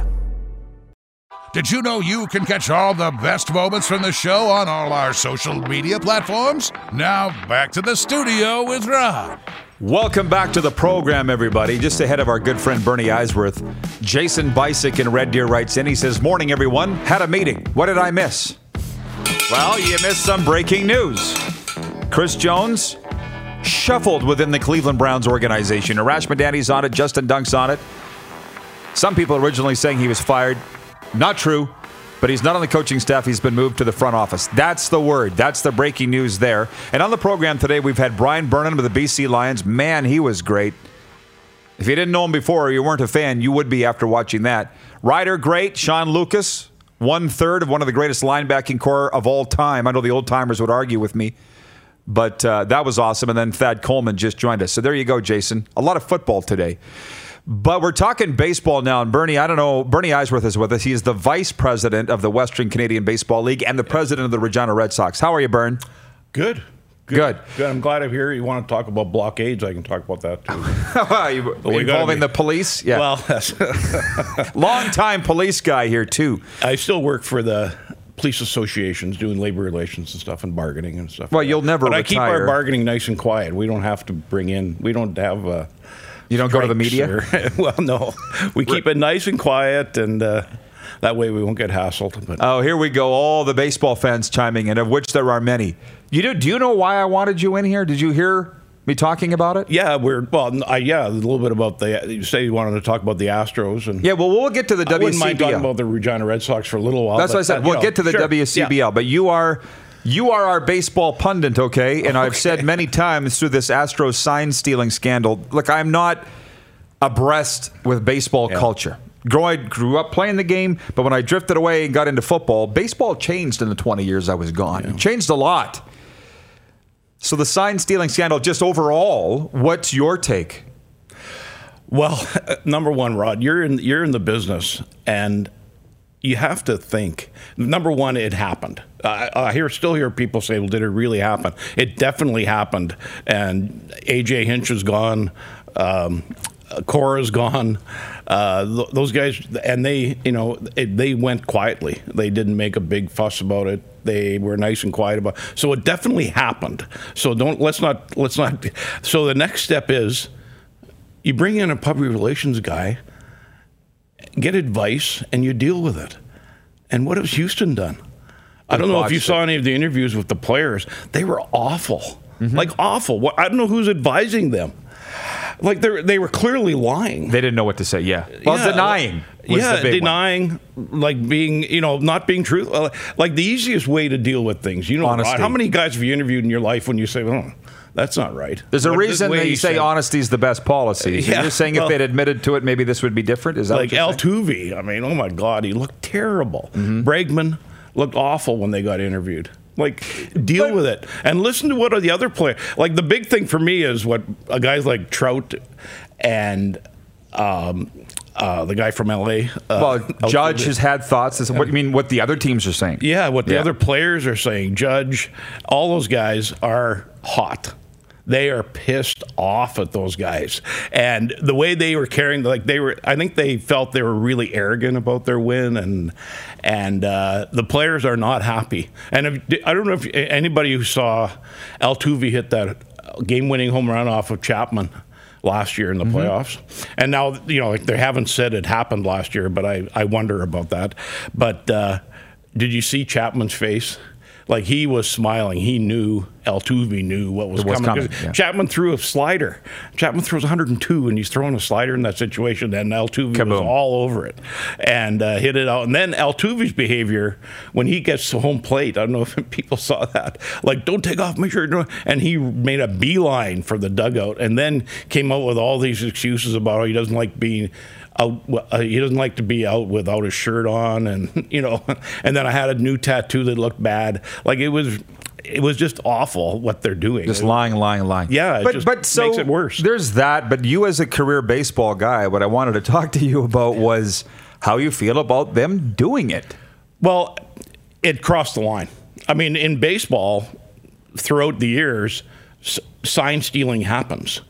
Did you know you can catch all the best moments from the show on all our social media platforms? Now, back to the studio with Rod. Welcome back to the program, everybody. Just ahead of our good friend Bernie Eisworth, Jason Bisick in Red Deer writes in. He says, "Morning, everyone. Had a meeting. What did I miss?" Well, you missed some breaking news. Chris Jones shuffled within the Cleveland Browns organization. Arash Madani's on it. Justin Dunk's on it. Some people originally saying he was fired. Not true, but he's not on the coaching staff. He's been moved to the front office. That's the word. That's the breaking news there. And on the program today, we've had Brian Burnham of the B C Lions. Man, he was great. If you didn't know him before or you weren't a fan, you would be after watching that. Ryder, great. Sean Lucas, one-third of one of the greatest linebacking core of all time. I know the old-timers would argue with me, but uh, that was awesome. And then Thad Coleman just joined us. So there you go, Jason. A lot of football today. But we're talking baseball now, and Bernie, I don't know, Bernie Eisworth is with us. He is the vice president of the Western Canadian Baseball League and the president of the Regina Red Sox. How are you, Bern? Good. Good. Good. Good. I'm glad I'm here. You want to talk about blockades, I can talk about that, too. you, involving the police? Yeah. Well, that's long-time police guy here, too. I still work for the police associations doing labor relations and stuff and bargaining and stuff. Well, like you'll never But retire. I keep our bargaining nice and quiet. We don't have to bring in, we don't have... Uh, You don't go to the media? Or, well, no. We keep it nice and quiet, and uh, that way we won't get hassled. But. Oh, here we go. All the baseball fans chiming in, of which there are many. You do, do you know why I wanted you in here? Did you hear me talking about it? Yeah, we're well. I, yeah, a little bit about the. You say you wanted to talk about the Astros, and yeah. Well, we'll get to the I W C B L. wouldn't mind talking about the Regina Red Sox for a little while. That's what I said. That, We'll know, get to the sure. W C B L, yeah. but you are. You are our baseball pundit, okay? And okay. I've said many times through this Astros sign stealing scandal. Look, I'm not abreast with baseball yeah. culture. Grow, I grew up playing the game, but when I drifted away and got into football, baseball changed in the twenty years I was gone. Yeah. It changed a lot. So the sign stealing scandal, just overall, what's your take? Well, number one, Rod, you're in you're in the business, and you have to think. Number one, it happened. I, I hear still hear people say, "Well, did it really happen?" It definitely happened, and A J Hinch is gone. Um, Cora's gone. Uh, th- those guys, and they, you know, it, they went quietly. They didn't make a big fuss about it. They were nice and quiet about it. So it definitely happened. So don't let's not let's not. So the next step is you bring in a public relations guy, get advice, and you deal with it. And what has Houston done? I don't know if you saw any of the interviews with the players. They were awful, mm-hmm. like awful. I don't know who's advising them. Like they they were clearly lying. They didn't know what to say. Yeah, well, yeah. denying. Was yeah, the big denying, one. like being, you know, not being truthful. Like the easiest way to deal with things. You know, honesty. How many guys have you interviewed in your life when you say, "Oh, that's not right"? There's a like, reason they say honesty is the best policy. So yeah, you're saying well, if they'd admitted to it, maybe this would be different. Is that like what Altuve? I mean, oh my God, he looked terrible. Mm-hmm. Bregman looked awful when they got interviewed. Like, deal but, with it. And listen to what are the other players. Like, the big thing for me is what uh, guys like Trout and um, uh, the guy from L A. Uh, well, Judge has had thoughts. As, what you mean? What the other teams are saying? Yeah, what the Yeah. other players are saying. Judge, all those guys are hot. They are pissed off at those guys, and the way they were carrying, like they were. I think they felt they were really arrogant about their win, and and uh, the players are not happy. And if, I don't know if anybody who saw Altuve hit that game-winning home run off of Chapman last year in the mm-hmm. playoffs, and now you know like they haven't said it happened last year, but I I wonder about that. But uh, did you see Chapman's face? Like he was smiling. He knew Altuve knew what was, was coming. coming yeah. Chapman threw a slider. Chapman throws one hundred two, and he's throwing a slider in that situation. And Altuve Kaboom. was all over it and uh, hit it out. And then Altuve's behavior when he gets to home plate. I don't know if people saw that. Like, don't take off my shirt. And he made a beeline for the dugout, and then came out with all these excuses about how he doesn't like being. Out, uh, he doesn't like to be out without his shirt on, and you know. And then I had a new tattoo that looked bad. Like it was, it was just awful what they're doing. Just lying, lying, lying. Yeah, it but just but so makes it worse. There's that. But you, as a career baseball guy, what I wanted to talk to you about was how you feel about them doing it. Well, it crossed the line. I mean, in baseball, throughout the years, s- sign stealing happens.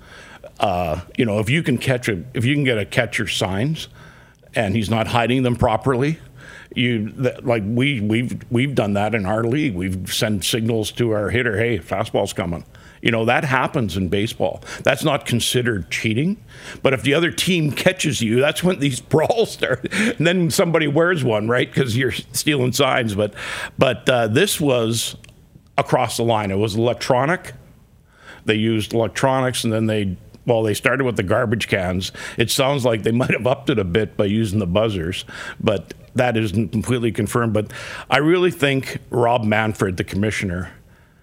Uh, you know, if you can catch a, if you can get a catcher's signs, and he's not hiding them properly, you th- like we we've we've done that in our league. We've sent signals to our hitter, hey, fastball's coming. You know, that happens in baseball. That's not considered cheating. But if the other team catches you, that's when these brawls start. And then somebody wears one, right? Because you're stealing signs. But but uh, this was across the line. It was electronic. They used electronics, and then they. Well, they started with the garbage cans. It sounds like they might have upped it a bit by using the buzzers, but that isn't completely confirmed. But I really think Rob Manfred, the commissioner,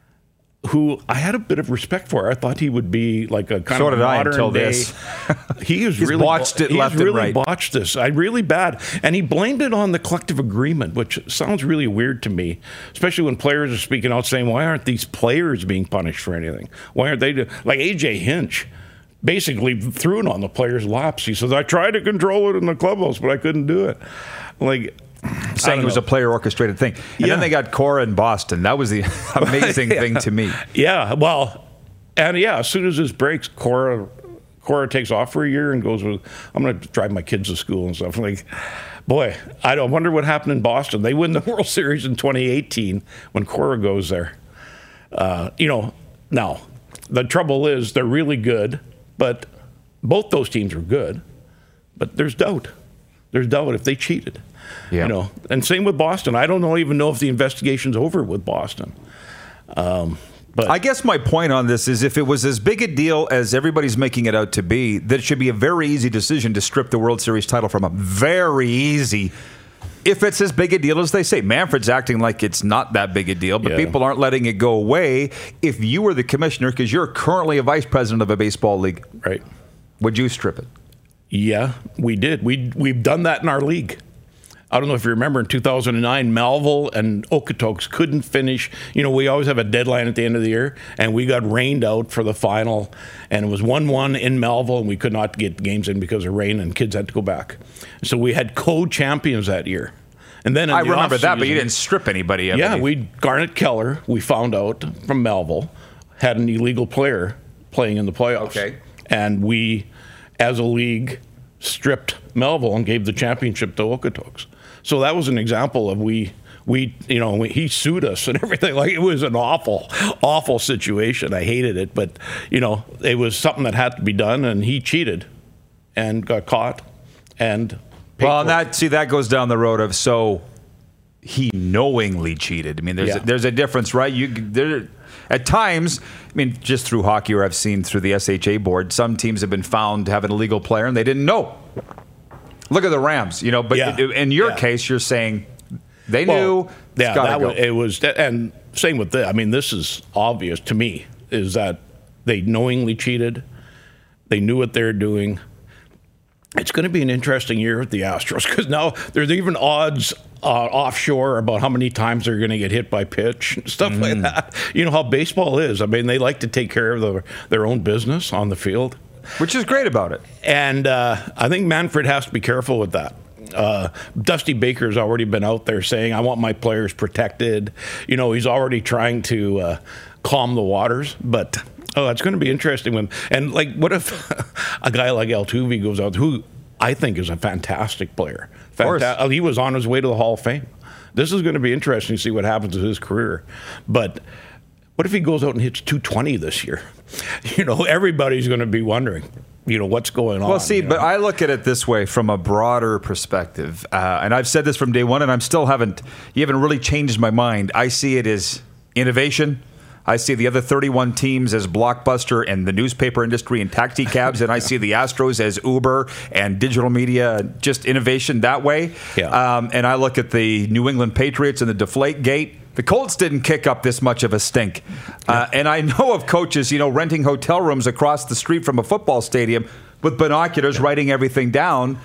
who I had a bit of respect for, I thought he would be like a kind so of did I modern until day. This. He has He's really botched it he's left really and right. botched this. I really bad, and he blamed it on the collective agreement, which sounds really weird to me, especially when players are speaking out saying, "Why aren't these players being punished for anything? Why aren't they do-? like A J Hinch?" Basically threw it on the players' laps. He says, I tried to control it in the clubhouse, but I couldn't do it. Like, saying it was know. a player orchestrated thing. And yeah. then they got Cora in Boston. That was the amazing yeah. thing to me. Yeah, well, and yeah, as soon as this breaks, Cora Cora takes off for a year and goes with, I'm going to drive my kids to school and stuff. Like, boy, I don't wonder what happened in Boston. They win the World Series in twenty eighteen when Cora goes there. Uh, you know, now, the trouble is they're really good. But both those teams are good, but there's doubt. There's doubt if they cheated. Yeah. You know, and same with Boston. I don't know, even know if the investigation's over with Boston. Um, but I guess my point on this is if it was as big a deal as everybody's making it out to be, that it should be a very easy decision to strip the World Series title from them. Very easy. If it's as big a deal as they say. Manfred's acting like it's not that big a deal, but yeah. people aren't letting it go away. If you were the commissioner, because you're currently a vice president of a baseball league, right? Would you strip it? Yeah, we did. We we've done that in our league. I don't know if you remember in two thousand nine, Melville and Okotoks couldn't finish. You know, we always have a deadline at the end of the year, and we got rained out for the final, and it was one one in Melville, and we could not get games in because of rain, and kids had to go back. So we had co-champions that year. And then in I the remember that, but you off-season- didn't strip anybody. I Yeah, believe. we Garnet Keller, we found out from Melville, had an illegal player playing in the playoffs. Okay. And we, as a league, stripped Melville and gave the championship to Okotoks. So that was an example of we, we you know, we, he sued us and everything. Like, it was an awful, awful situation. I hated it. But, you know, it was something that had to be done, and he cheated and got caught and paid Well, and for it. that see that goes down the road of so he knowingly cheated. I mean, there's Yeah. a, there's a difference, right? You there at times. I mean, just through hockey, or I've seen through the S H A board, some teams have been found to have an illegal player and they didn't know. Look at the Rams, you know. But Yeah. in your Yeah. case, you're saying they Well, knew. It's Yeah, gotta that go. was, it was, and same with this. I mean, this is obvious to me, is that they knowingly cheated. They knew what they were doing. It's going to be an interesting year with the Astros, because now there's even odds uh, offshore about how many times they're going to get hit by pitch, stuff like that. You know how baseball is. I mean, they like to take care of the, their own business on the field. which is great about it. And uh, I think Manfred has to be careful with that. Uh, Dusty Baker's already been out there saying, I want my players protected. You know, he's already trying to uh, calm the waters. But, oh, it's going to be interesting. When And, like, what if a guy like Altuve goes out, who I think is a fantastic player. Fanta- he was on his way to the Hall of Fame. This is going to be interesting to see what happens to his career. But what if he goes out and hits two twenty this year? You know, everybody's going to be wondering, you know, what's going on. Well, see, you know? but I look at it this way from a broader perspective, uh, and I've said this from day one, and I'm still haven't, you haven't really changed my mind. I see it as innovation. I see the other thirty-one teams as Blockbuster and the newspaper industry and taxi cabs, and I see the Astros as Uber and digital media, just innovation that way. Yeah. Um, and I look at the New England Patriots and the Deflate Gate. The Colts didn't kick up this much of a stink. Uh, and I know of coaches, you know, renting hotel rooms across the street from a football stadium with binoculars, writing everything down.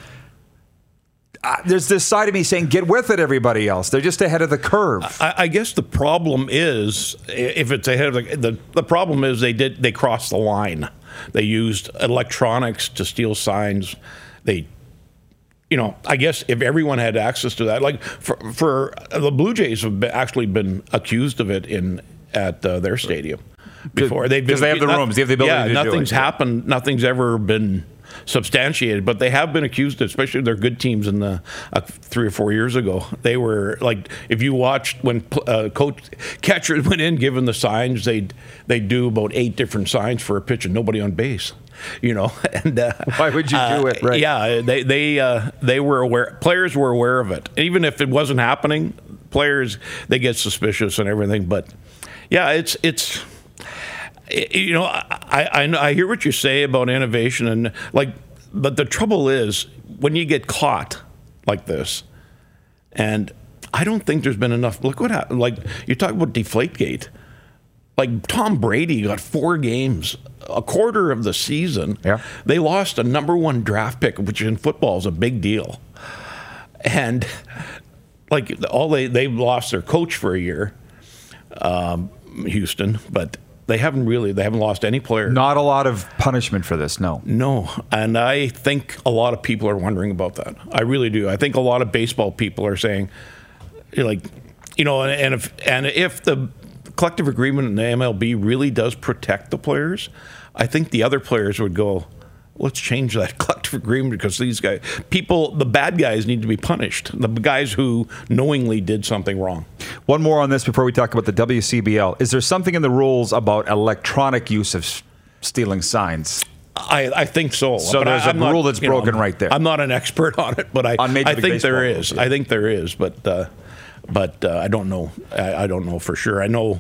Uh, there's this side of me saying, get with it, everybody else. They're just ahead of the curve. I, I guess the problem is, if it's ahead of the, the, the problem is they did, they crossed the line. They used electronics to steal signs. They, you know, I guess if everyone had access to that, like for, for the Blue Jays have been, actually been accused of it in at uh, their stadium before. They've because they have the not, rooms, they have the ability yeah, to do it. nothing's happened. Nothing's ever been substantiated, but they have been accused, especially their good teams in the uh, three or four years ago. They were like, if you watched when uh, coach catchers went in, given the signs, they'd they do about eight different signs for a pitch and nobody on base. You know, and uh, why would you do it? Right? Uh, yeah, they they uh, they were aware. Players were aware of it, even if it wasn't happening. Players they get suspicious and everything, but yeah, it's it's. You know, I, I I hear what you say about innovation and like, but the trouble is when you get caught like this, and I don't think there's been enough. Look what happened. Like you talk about Deflategate, like Tom Brady got four games, a quarter of the season. Yeah, they lost a number one draft pick, which in football is a big deal, and like all they they've lost their coach for a year, um, Houston, but. They haven't really, they haven't lost any player. Not a lot of punishment for this, no. No, and I think a lot of people are wondering about that. I really do. I think a lot of baseball people are saying, like, you know, and if and if the collective agreement in the M L B really does protect the players, I think the other players would go, let's change that collective agreement because these guys, people, the bad guys need to be punished. The guys who knowingly did something wrong. One more on this before we talk about the W C B L. Is there something in the rules about electronic use of stealing signs? I, I think so. So but there's I, a not, rule that's broken know, right there. I'm not an expert on it, but I, on Major I League think there Baseball is. rules, yeah. I think there is, but uh, but uh, I don't know. I, I don't know for sure. I know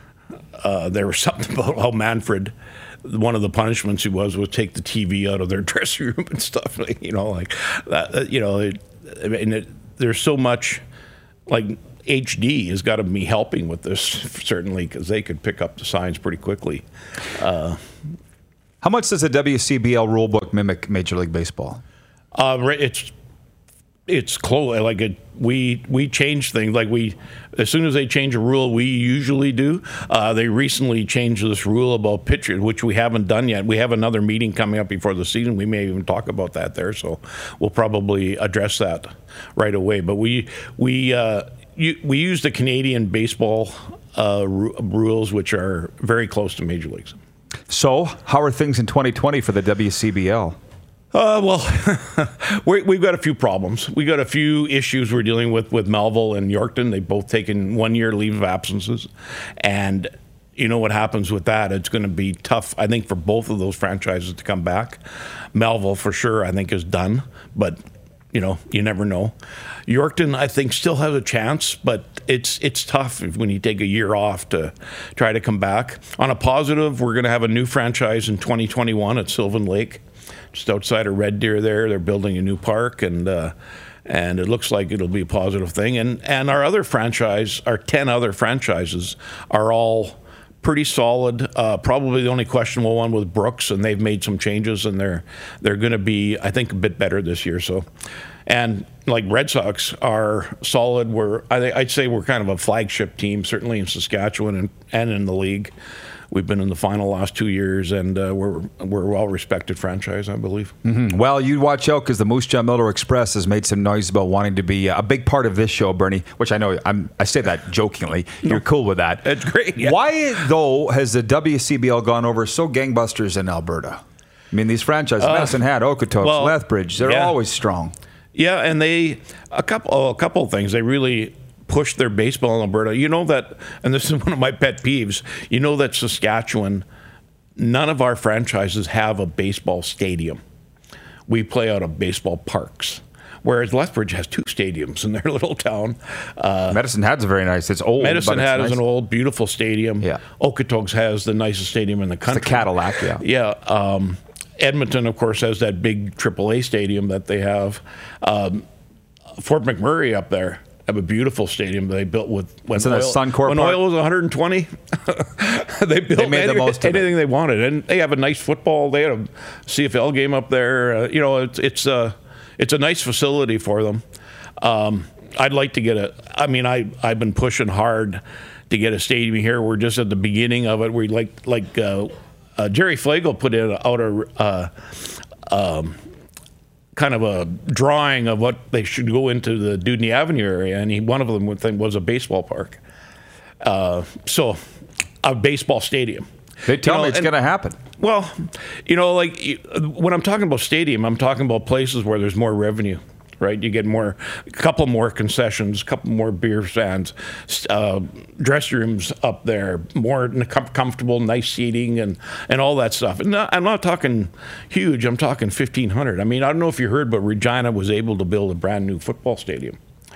uh, there was something about how Manfred. One of the punishments he was was take the T V out of their dressing room and stuff. Like, you know, like that. You know, it, I mean, it, there's so much. Like H D has got to be helping with this certainly because they could pick up the signs pretty quickly. Uh, How much does the W C B L rulebook mimic Major League Baseball? Uh, it's it's close. Like it, we we change things. Like we, as soon as they change a rule, we usually do. Uh, they recently changed this rule about pitchers, which we haven't done yet. We have another meeting coming up before the season. We may even talk about that there. So we'll probably address that right away. But we we uh, you, we use the Canadian baseball uh, ru- rules, which are very close to major leagues. So, how are things in twenty twenty for the W C B L? Uh, well, we, we've got a few problems. We got a few issues we're dealing with with Melville and Yorkton. They've both taken one-year leave of absences. And you know what happens with that. It's going to be tough, I think, for both of those franchises to come back. Melville, for sure, I think is done. But, you know, you never know. Yorkton, I think, still has a chance, but it's it's tough when you take a year off to try to come back. On a positive, we're going to have a new franchise in twenty twenty-one at Sylvan Lake. Just outside of Red Deer there. They're building a new park, and uh, and it looks like it'll be a positive thing. And and our other franchise, our ten other franchises, are all pretty solid. Uh, probably the only questionable one was Brooks, and they've made some changes, and they're they're going to be, I think, a bit better this year. So, and like Red Sox are solid. We're I, I'd say we're kind of a flagship team, certainly in Saskatchewan and, and in the league. we've been in the final last two years, and uh, we're we're a well-respected franchise, I believe. Mm-hmm. Well, you watch out because the Moose Jaw Miller Express has made some noise about wanting to be a big part of this show, Bernie, which I know I'm, I say that jokingly. You're no, cool with that. It's great. Yeah. Why, though, has the W C B L gone over so gangbusters in Alberta? I mean, these franchises, uh, Medicine Hat, Okotoks, well, Lethbridge, they're yeah. always strong. Yeah, and they, a couple, oh, a couple of things, they really push their baseball in Alberta. You know that, and this is one of my pet peeves, you know that Saskatchewan, none of our franchises have a baseball stadium. We play out of baseball parks. Whereas Lethbridge has two stadiums in their little town. Uh, Medicine Hat's very nice. It's old. Medicine but it's Hat nice. is an old, beautiful stadium. Yeah. Okotoks has the nicest stadium in the country. It's the Cadillac, yeah. Yeah. Um, Edmonton, of course, has that big triple A stadium that they have. Um, Fort McMurray up there have a beautiful stadium they built with when Isn't oil, Suncor when Park? oil was one hundred twenty. they built they made any, the most of anything it. they wanted, and they have a nice football. They had a C F L game up there. Uh, you know, it's it's a it's a nice facility for them. Um, I'd like to get a. I mean, I I've been pushing hard to get a stadium here. We're just at the beginning of it. We like like uh, uh, Jerry Flagle put in out a uh, um, kind of a drawing of what they should go into the Dudney Avenue area, and he, one of them would think was a baseball park. Uh, so, a baseball stadium. They tell you know, me it's going to happen. Well, you know, like when I'm talking about stadium, I'm talking about places where there's more revenue. Right, you get more, a couple more concessions, a couple more beer stands, uh, dress rooms up there, more com- comfortable, nice seating, and, and all that stuff. And I'm not talking huge. I'm talking fifteen hundred. I mean, I don't know if you heard, but Regina was able to build a brand new football stadium.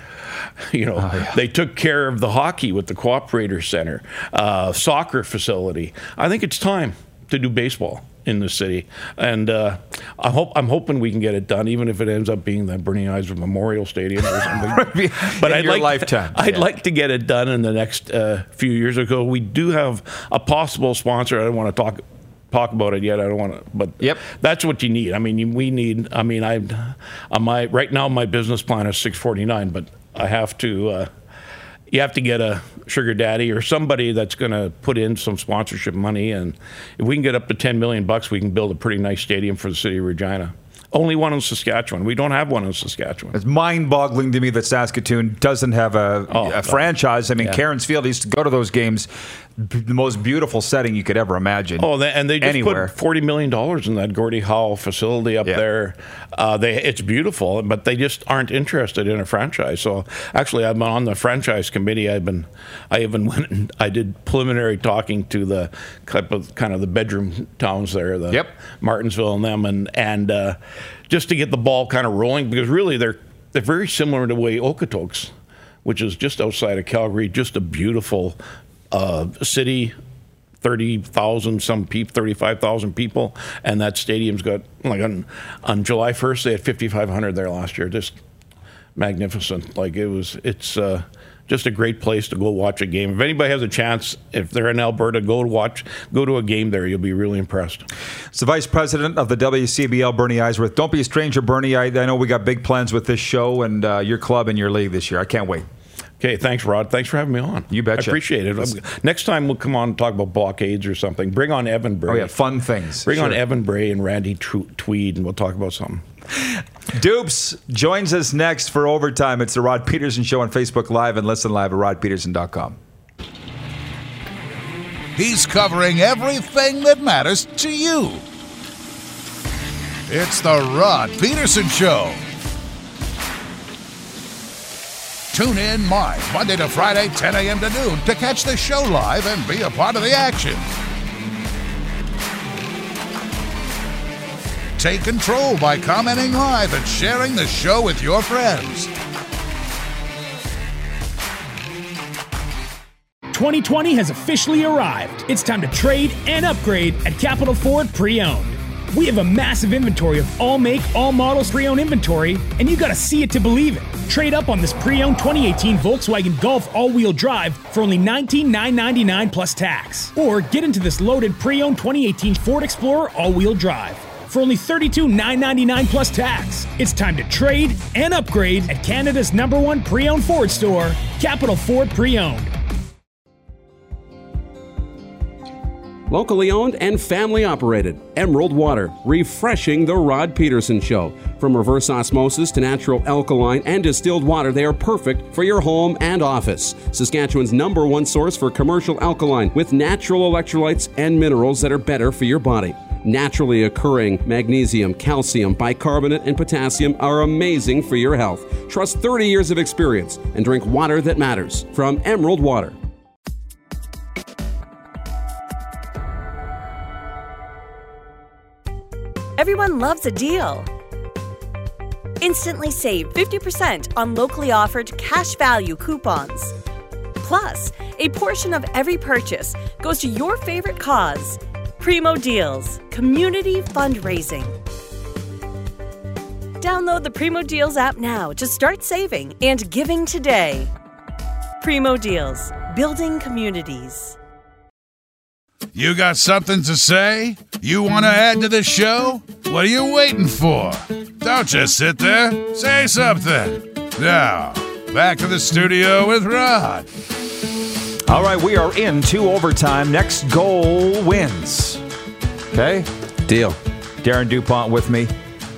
You know, oh, yeah. They took care of the hockey with the Cooperator Center, uh, soccer facility. I think it's time to do baseball in the city, and uh, I hope I'm hoping we can get it done, even if it ends up being the Bernie Eisner Memorial Stadium or something. But in I'd your like lifetime, I'd yeah. like to get it done in the next uh, few years ago. We do have a possible sponsor. I don't want to talk talk about it yet. I don't want to, but yep. that's what you need. I mean, we need. I mean, I, on my right now my business plan is six forty-nine, but I have to. Uh, You have to get a sugar daddy or somebody that's going to put in some sponsorship money, and if we can get up to ten million bucks, we can build a pretty nice stadium for the city of Regina. Only one in Saskatchewan. We don't have one in Saskatchewan. It's mind-boggling to me that Saskatoon doesn't have a, oh, a franchise. I mean, yeah. Cairns Field used to go to those games. The most beautiful setting you could ever imagine. Oh, they, and they just anywhere. put forty million dollars in that Gordie Howe facility up yeah. there. Uh, they, it's beautiful, but they just aren't interested in a franchise. So actually, I'm on the franchise committee. I've been, I even went and I did preliminary talking to the kind of, kind of the bedroom towns there, the yep. Martinsville and them, and and uh, just to get the ball kind of rolling, because really they're they're very similar to the way Okotoks, which is just outside of Calgary, just a beautiful uh, city. thirty thousand some people, thirty-five thousand people, and that stadium's got, like on, on July first, they had fifty-five hundred there last year. Just magnificent. Like it was, it's uh, just a great place to go watch a game. If anybody has a chance, if they're in Alberta, go to watch, go to a game there. You'll be really impressed. It's the Vice President of the W C B L, Bernie Eisworth. Don't be a stranger, Bernie. I, I know we got big plans with this show and uh, your club and your league this year. I can't wait. Okay, thanks, Rod. Thanks for having me on. You betcha. I appreciate it. Next time we'll come on and talk about blockades or something. Bring on Evan Bray. Oh, yeah, fun things. Bring sure. on Evan Bray and Randy Tweed, and we'll talk about something. Dupes joins us next for Overtime. It's the Rod Peterson Show on Facebook Live and listen live at rod peterson dot com. He's covering everything that matters to you. It's the Rod Peterson Show. Tune in live Monday to Friday, ten a.m. to noon, to catch the show live and be a part of the action. Take control by commenting live and sharing the show with your friends. twenty twenty has officially arrived. It's time to trade and upgrade at Capital Ford Pre-Owned. We have a massive inventory of all make, all models pre-owned inventory, and you gotta see it to believe it. Trade up on this pre-owned twenty eighteen Volkswagen Golf all-wheel drive for only nineteen thousand nine hundred ninety-nine dollars plus tax. Or get into this loaded pre-owned twenty eighteen Ford Explorer all-wheel drive for only thirty-two thousand nine hundred ninety-nine dollars plus tax. It's time to trade and upgrade at Canada's number one pre-owned Ford store, Capital Ford Pre-Owned. Locally owned and family operated. Emerald Water, refreshing the Rod Peterson Show. From reverse osmosis to natural alkaline and distilled water, they are perfect for your home and office. Saskatchewan's number one source for commercial alkaline with natural electrolytes and minerals that are better for your body. Naturally occurring magnesium, calcium, bicarbonate, and potassium are amazing for your health. Trust thirty years of experience and drink water that matters from Emerald Water. Everyone loves a deal. Instantly save fifty percent on locally offered cash value coupons. Plus, a portion of every purchase goes to your favorite cause. Primo Deals, community fundraising. Download the Primo Deals app now to start saving and giving today. Primo Deals, building communities. You got something to say? You want to add to the show? What are you waiting for? Don't just sit there. Say something. Now, back to the studio with Rod. All right, we are into overtime. Next goal wins. Okay? Deal. Darren DuPont with me.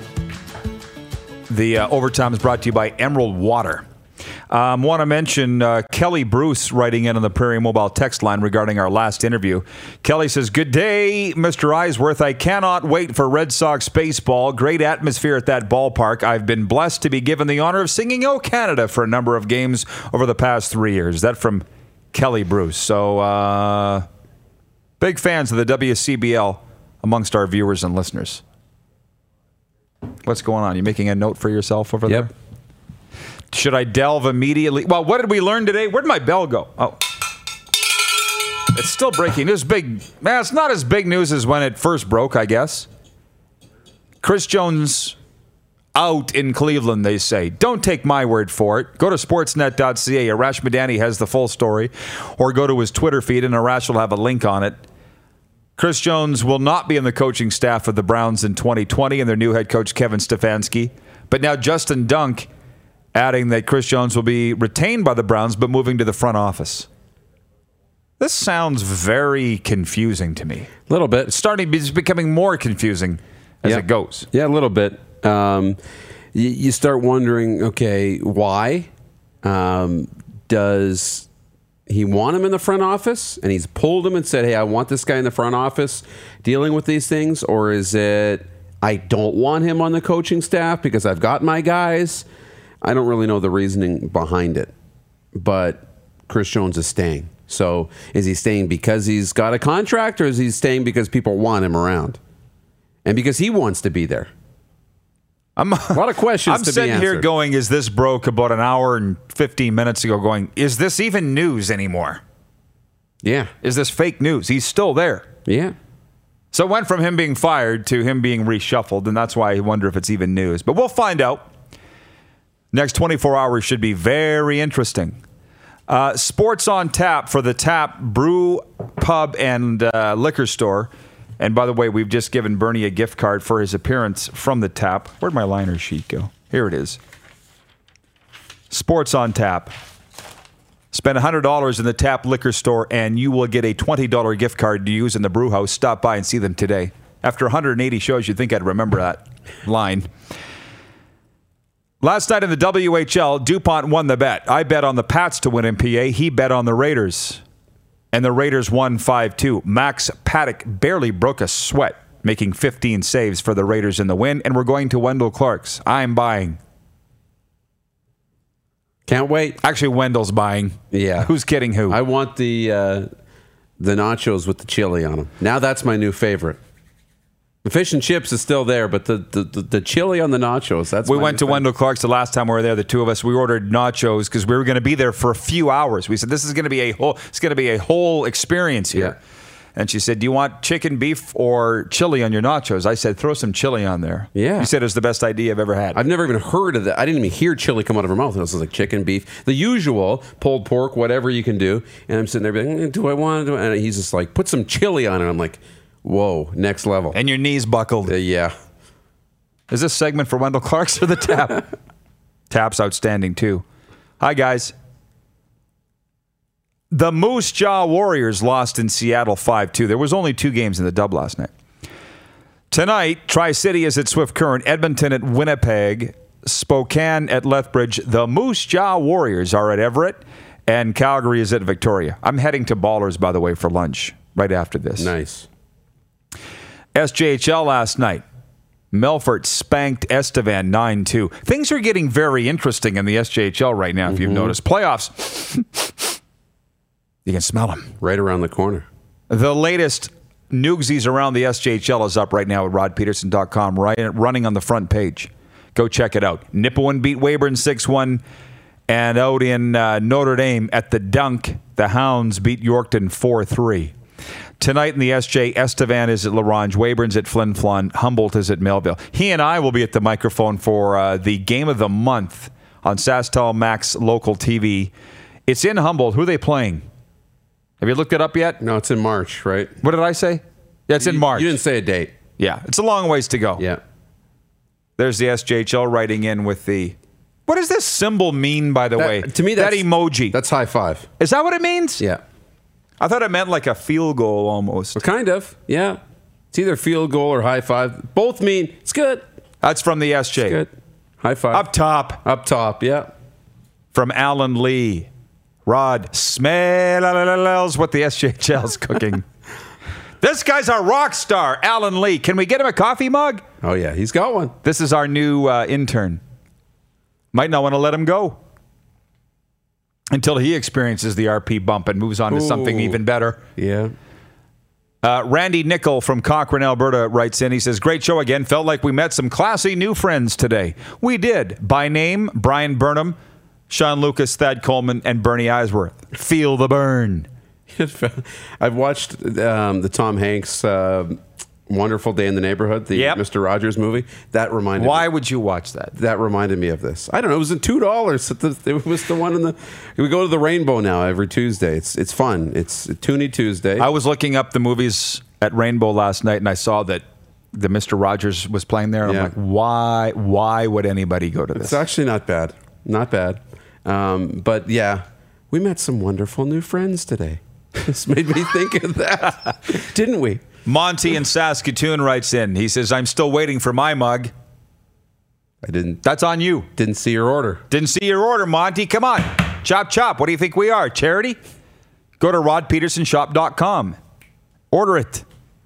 The uh, overtime is brought to you by Emerald Water. I um, want to mention uh, Kelly Bruce writing in on the Prairie Mobile text line regarding our last interview. Kelly says, "Good day, Mister Eisworth. I cannot wait for Red Sox baseball. Great atmosphere at that ballpark. I've been blessed to be given the honor of singing O Canada for a number of games over the past three years. That from Kelly Bruce. So, uh, big fans of the W C B L amongst our viewers and listeners. What's going on? You making a note for yourself over yep. there? Should I delve immediately? Well, what did we learn today? Where'd my bell go? Oh. It's still breaking news. Big, man, it's not as big news as when it first broke, I guess. Chris Jones out in Cleveland, they say. Don't take my word for it. Go to sportsnet dot c a. Arash Madani has the full story. Or go to his Twitter feed, and Arash will have a link on it. Chris Jones will not be in the coaching staff of the Browns in twenty twenty, and their new head coach, Kevin Stefanski. But now Justin Dunk adding that Chris Jones will be retained by the Browns, but moving to the front office. This sounds very confusing to me. A little bit. It's starting, it's becoming more confusing as yeah. it goes. Yeah, a little bit. Um, you, you start wondering, okay, why? Um, does he want him in the front office? And he's pulled him and said, hey, I want this guy in the front office dealing with these things? Or is it, I don't want him on the coaching staff because I've got my guys? I don't really know the reasoning behind it, but Chris Jones is staying. So is he staying because he's got a contract, or is he staying because people want him around and because he wants to be there? I'm, a lot of questions I'm to be sitting answered. here going, is this broke about an hour and fifteen minutes ago going, is this even news anymore? Yeah. Is this fake news? He's still there. Yeah. So it went from him being fired to him being reshuffled, and that's why I wonder if it's even news. But we'll find out. Next twenty-four hours should be very interesting. Uh, sports on tap for the Tap Brew, Pub, and uh, Liquor Store. And by the way, we've just given Bernie a gift card for his appearance from the Tap. Where'd my liner sheet go? Here it is. Sports on Tap. Spend one hundred dollars in the Tap Liquor Store, and you will get a twenty dollars gift card to use in the brew house. Stop by and see them today. After one hundred eighty shows, you'd think I'd remember that line. Last night in the W H L, DuPont won the bet. I bet on the Pats to win in P A. He bet on the Raiders. And the Raiders won five two. Max Paddock barely broke a sweat, making fifteen saves for the Raiders in the win. And we're going to Wendell Clark's. I'm buying. Can't wait. Actually, Wendell's buying. Yeah. Who's kidding who? I want the uh, the nachos with the chili on them. Now that's my new favorite. The fish and chips is still there, but the, the, the, the chili on the nachos, that's We my went to new Wendell Clark's the last time we were there, the two of us. We ordered nachos because we were going to be there for a few hours. We said, this is going to be a whole, it's going to be a whole experience here. Yeah. And she said, do you want chicken, beef, or chili on your nachos? I said, throw some chili on there. Yeah. You said it was the best idea I've ever had. I've never even heard of that. I didn't even hear chili come out of her mouth. It was like chicken, beef, the usual, pulled pork, whatever you can do. And I'm sitting there being like, do I want to do it? And he's just like, put some chili on it. I'm like, whoa, next level. And your knees buckled. Uh, yeah. Is this segment for Wendell Clark's or the Tap? Tap's outstanding, too. Hi, guys. The Moose Jaw Warriors lost in Seattle five two. There was only two games in the dub last night. Tonight, Tri-City is at Swift Current, Edmonton at Winnipeg, Spokane at Lethbridge. The Moose Jaw Warriors are at Everett, and Calgary is at Victoria. I'm heading to Ballers, by the way, for lunch right after this. Nice. S J H L last night. Melfort spanked Estevan nine two. Things are getting very interesting in the S J H L right now, if mm-hmm. you've noticed. Playoffs. You can smell them. Right around the corner. The latest Noogsies around the S J H L is up right now at rod peterson dot com, right, running on the front page. Go check it out. Nipawin beat Weyburn six one, and out in uh, Notre Dame at the Dunk, the Hounds beat Yorkton four three. Tonight in the S J, Estevan is at La Ronge, Weyburn's at Flin Flon, Humboldt is at Melville. He and I will be at the microphone for uh, the game of the month on SaskTel Max local T V. It's in Humboldt. Who are they playing? Have you looked it up yet? No, it's in March, right? What did I say? Yeah, it's in March. You didn't say a date. Yeah, it's a long ways to go. Yeah. There's the S J H L writing in with the... What does this symbol mean, by the that, way? To me, that that's, emoji. That's high five. Is that what it means? Yeah. I thought it meant like a field goal almost. Well, kind of, yeah. It's either field goal or high five. Both mean it's good. That's from the S J. It's good. High five. Up top. Up top, yeah. From Alan Lee. Rod, smells what the S J H L's cooking. This guy's a rock star, Alan Lee. Can we get him a coffee mug? Oh, yeah, he's got one. This is our new uh, intern. Might not want to let him go until he experiences the R P bump and moves on to Ooh. something even better. Yeah. Uh, Randy Nickel from Cochrane, Alberta writes in. He says, great show again. Felt like we met some classy new friends today. We did. By name, Brian Burnham, Sean Lucas, Thad Coleman, and Bernie Eisworth. Feel the burn. I've watched um, the Tom Hanks uh, Wonderful Day in the Neighborhood, the yep. Mister Rogers movie. That reminded Why me. would you watch that? That reminded me of this. I don't know. It was at two dollars. It was the one in the. We go to the Rainbow now every Tuesday. It's it's fun. It's Toonie Tuesday. I was looking up the movies at Rainbow last night, and I saw that the Mister Rogers was playing there. And Yeah. I'm like, why? Why would anybody go to this? It's actually not bad. Not bad. Um, but yeah, we met some wonderful new friends today. This made me think of that, didn't we? Monty in Saskatoon writes in. He says, I'm still waiting for my mug. I didn't. That's on you. Didn't see your order. Didn't see your order, Monty. Come on. Chop, chop. What do you think we are? Charity? Go to rod peterson shop dot com. Order it.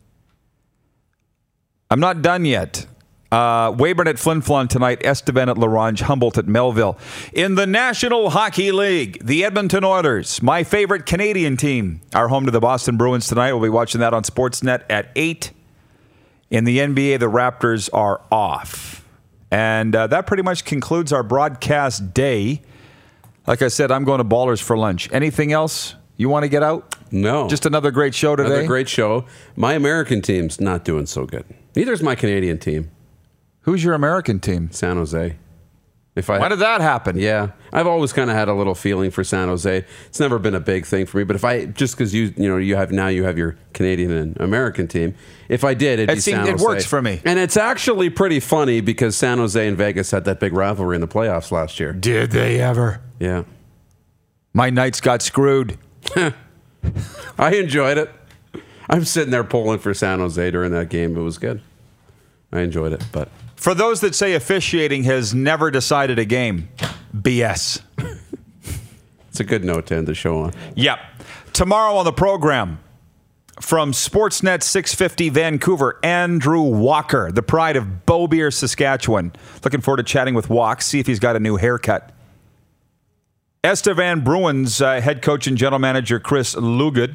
I'm not done yet. Uh, Weyburn at Flin Flon tonight, Estevan at La Ronge, Humboldt at Melville. In the National Hockey League, the Edmonton Oilers, my favorite Canadian team, are home to the Boston Bruins tonight. We'll be watching that on Sportsnet at eight. In the N B A, the Raptors are off. And uh, that pretty much concludes our broadcast day. Like I said, I'm going to Ballers for lunch. Anything else you want to get out? No. Just another great show today? Another great show. My American team's not doing so good. Neither is my Canadian team. Who's your American team? San Jose. If I When did that happen? Yeah, I've always kind of had a little feeling for San Jose. It's never been a big thing for me, but if I just because you you know you have now you have your Canadian and American team. If I did, it'd It be seemed- San it Jose. works for me. and it's actually pretty funny because San Jose and Vegas had that big rivalry in the playoffs last year. Did they ever? Yeah, My Knights got screwed. I enjoyed it. I'm sitting there pulling for San Jose during that game. It was good. I enjoyed it, but. For those that say officiating has never decided a game, B S. It's a good note to end the show on. Yep. Tomorrow on the program, from Sportsnet six fifty Vancouver, Andrew Walker, the pride of Beaubeer, Saskatchewan. Looking forward to chatting with Walk, see if he's got a new haircut. Estevan Bruins uh, head coach and general manager Chris Lugud.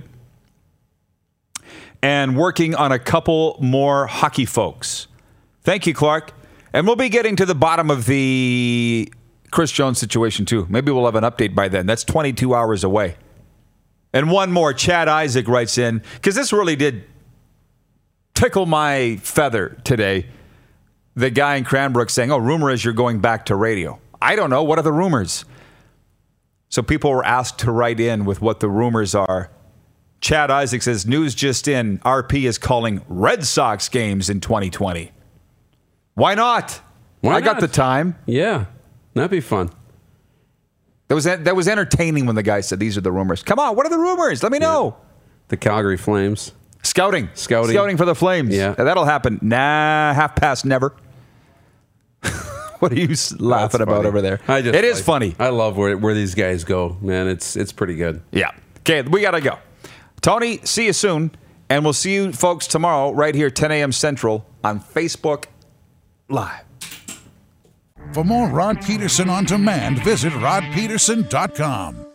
And working on a couple more hockey folks. Thank you, Clark. And we'll be getting to the bottom of the Chris Jones situation, too. Maybe we'll have an update by then. That's twenty-two hours away. And one more, Chad Isaac writes in, because this really did tickle my feather today. The guy in Cranbrook saying, oh, rumor is you're going back to radio. I don't know. What are the rumors? So people were asked to write in with what the rumors are. Chad Isaac says, news just in, R P is calling Red Sox games in twenty twenty. Why not? Why I got not? the time. Yeah, that'd be fun. That was that was entertaining when the guy said, "These are the rumors." Come on, what are the rumors? Let me know. Yeah. The Calgary Flames. Scouting. Scouting. Scouting for the Flames. Yeah. That'll happen. Nah, half past never. What are you laughing about over there? I just it is like, funny. I love where, where these guys go, man. It's it's pretty good. Yeah. Okay, we got to go. Tony, see you soon. And we'll see you folks tomorrow right here, ten a.m. Central on Facebook Live. For more Rod Peterson on demand, visit rod peterson dot com.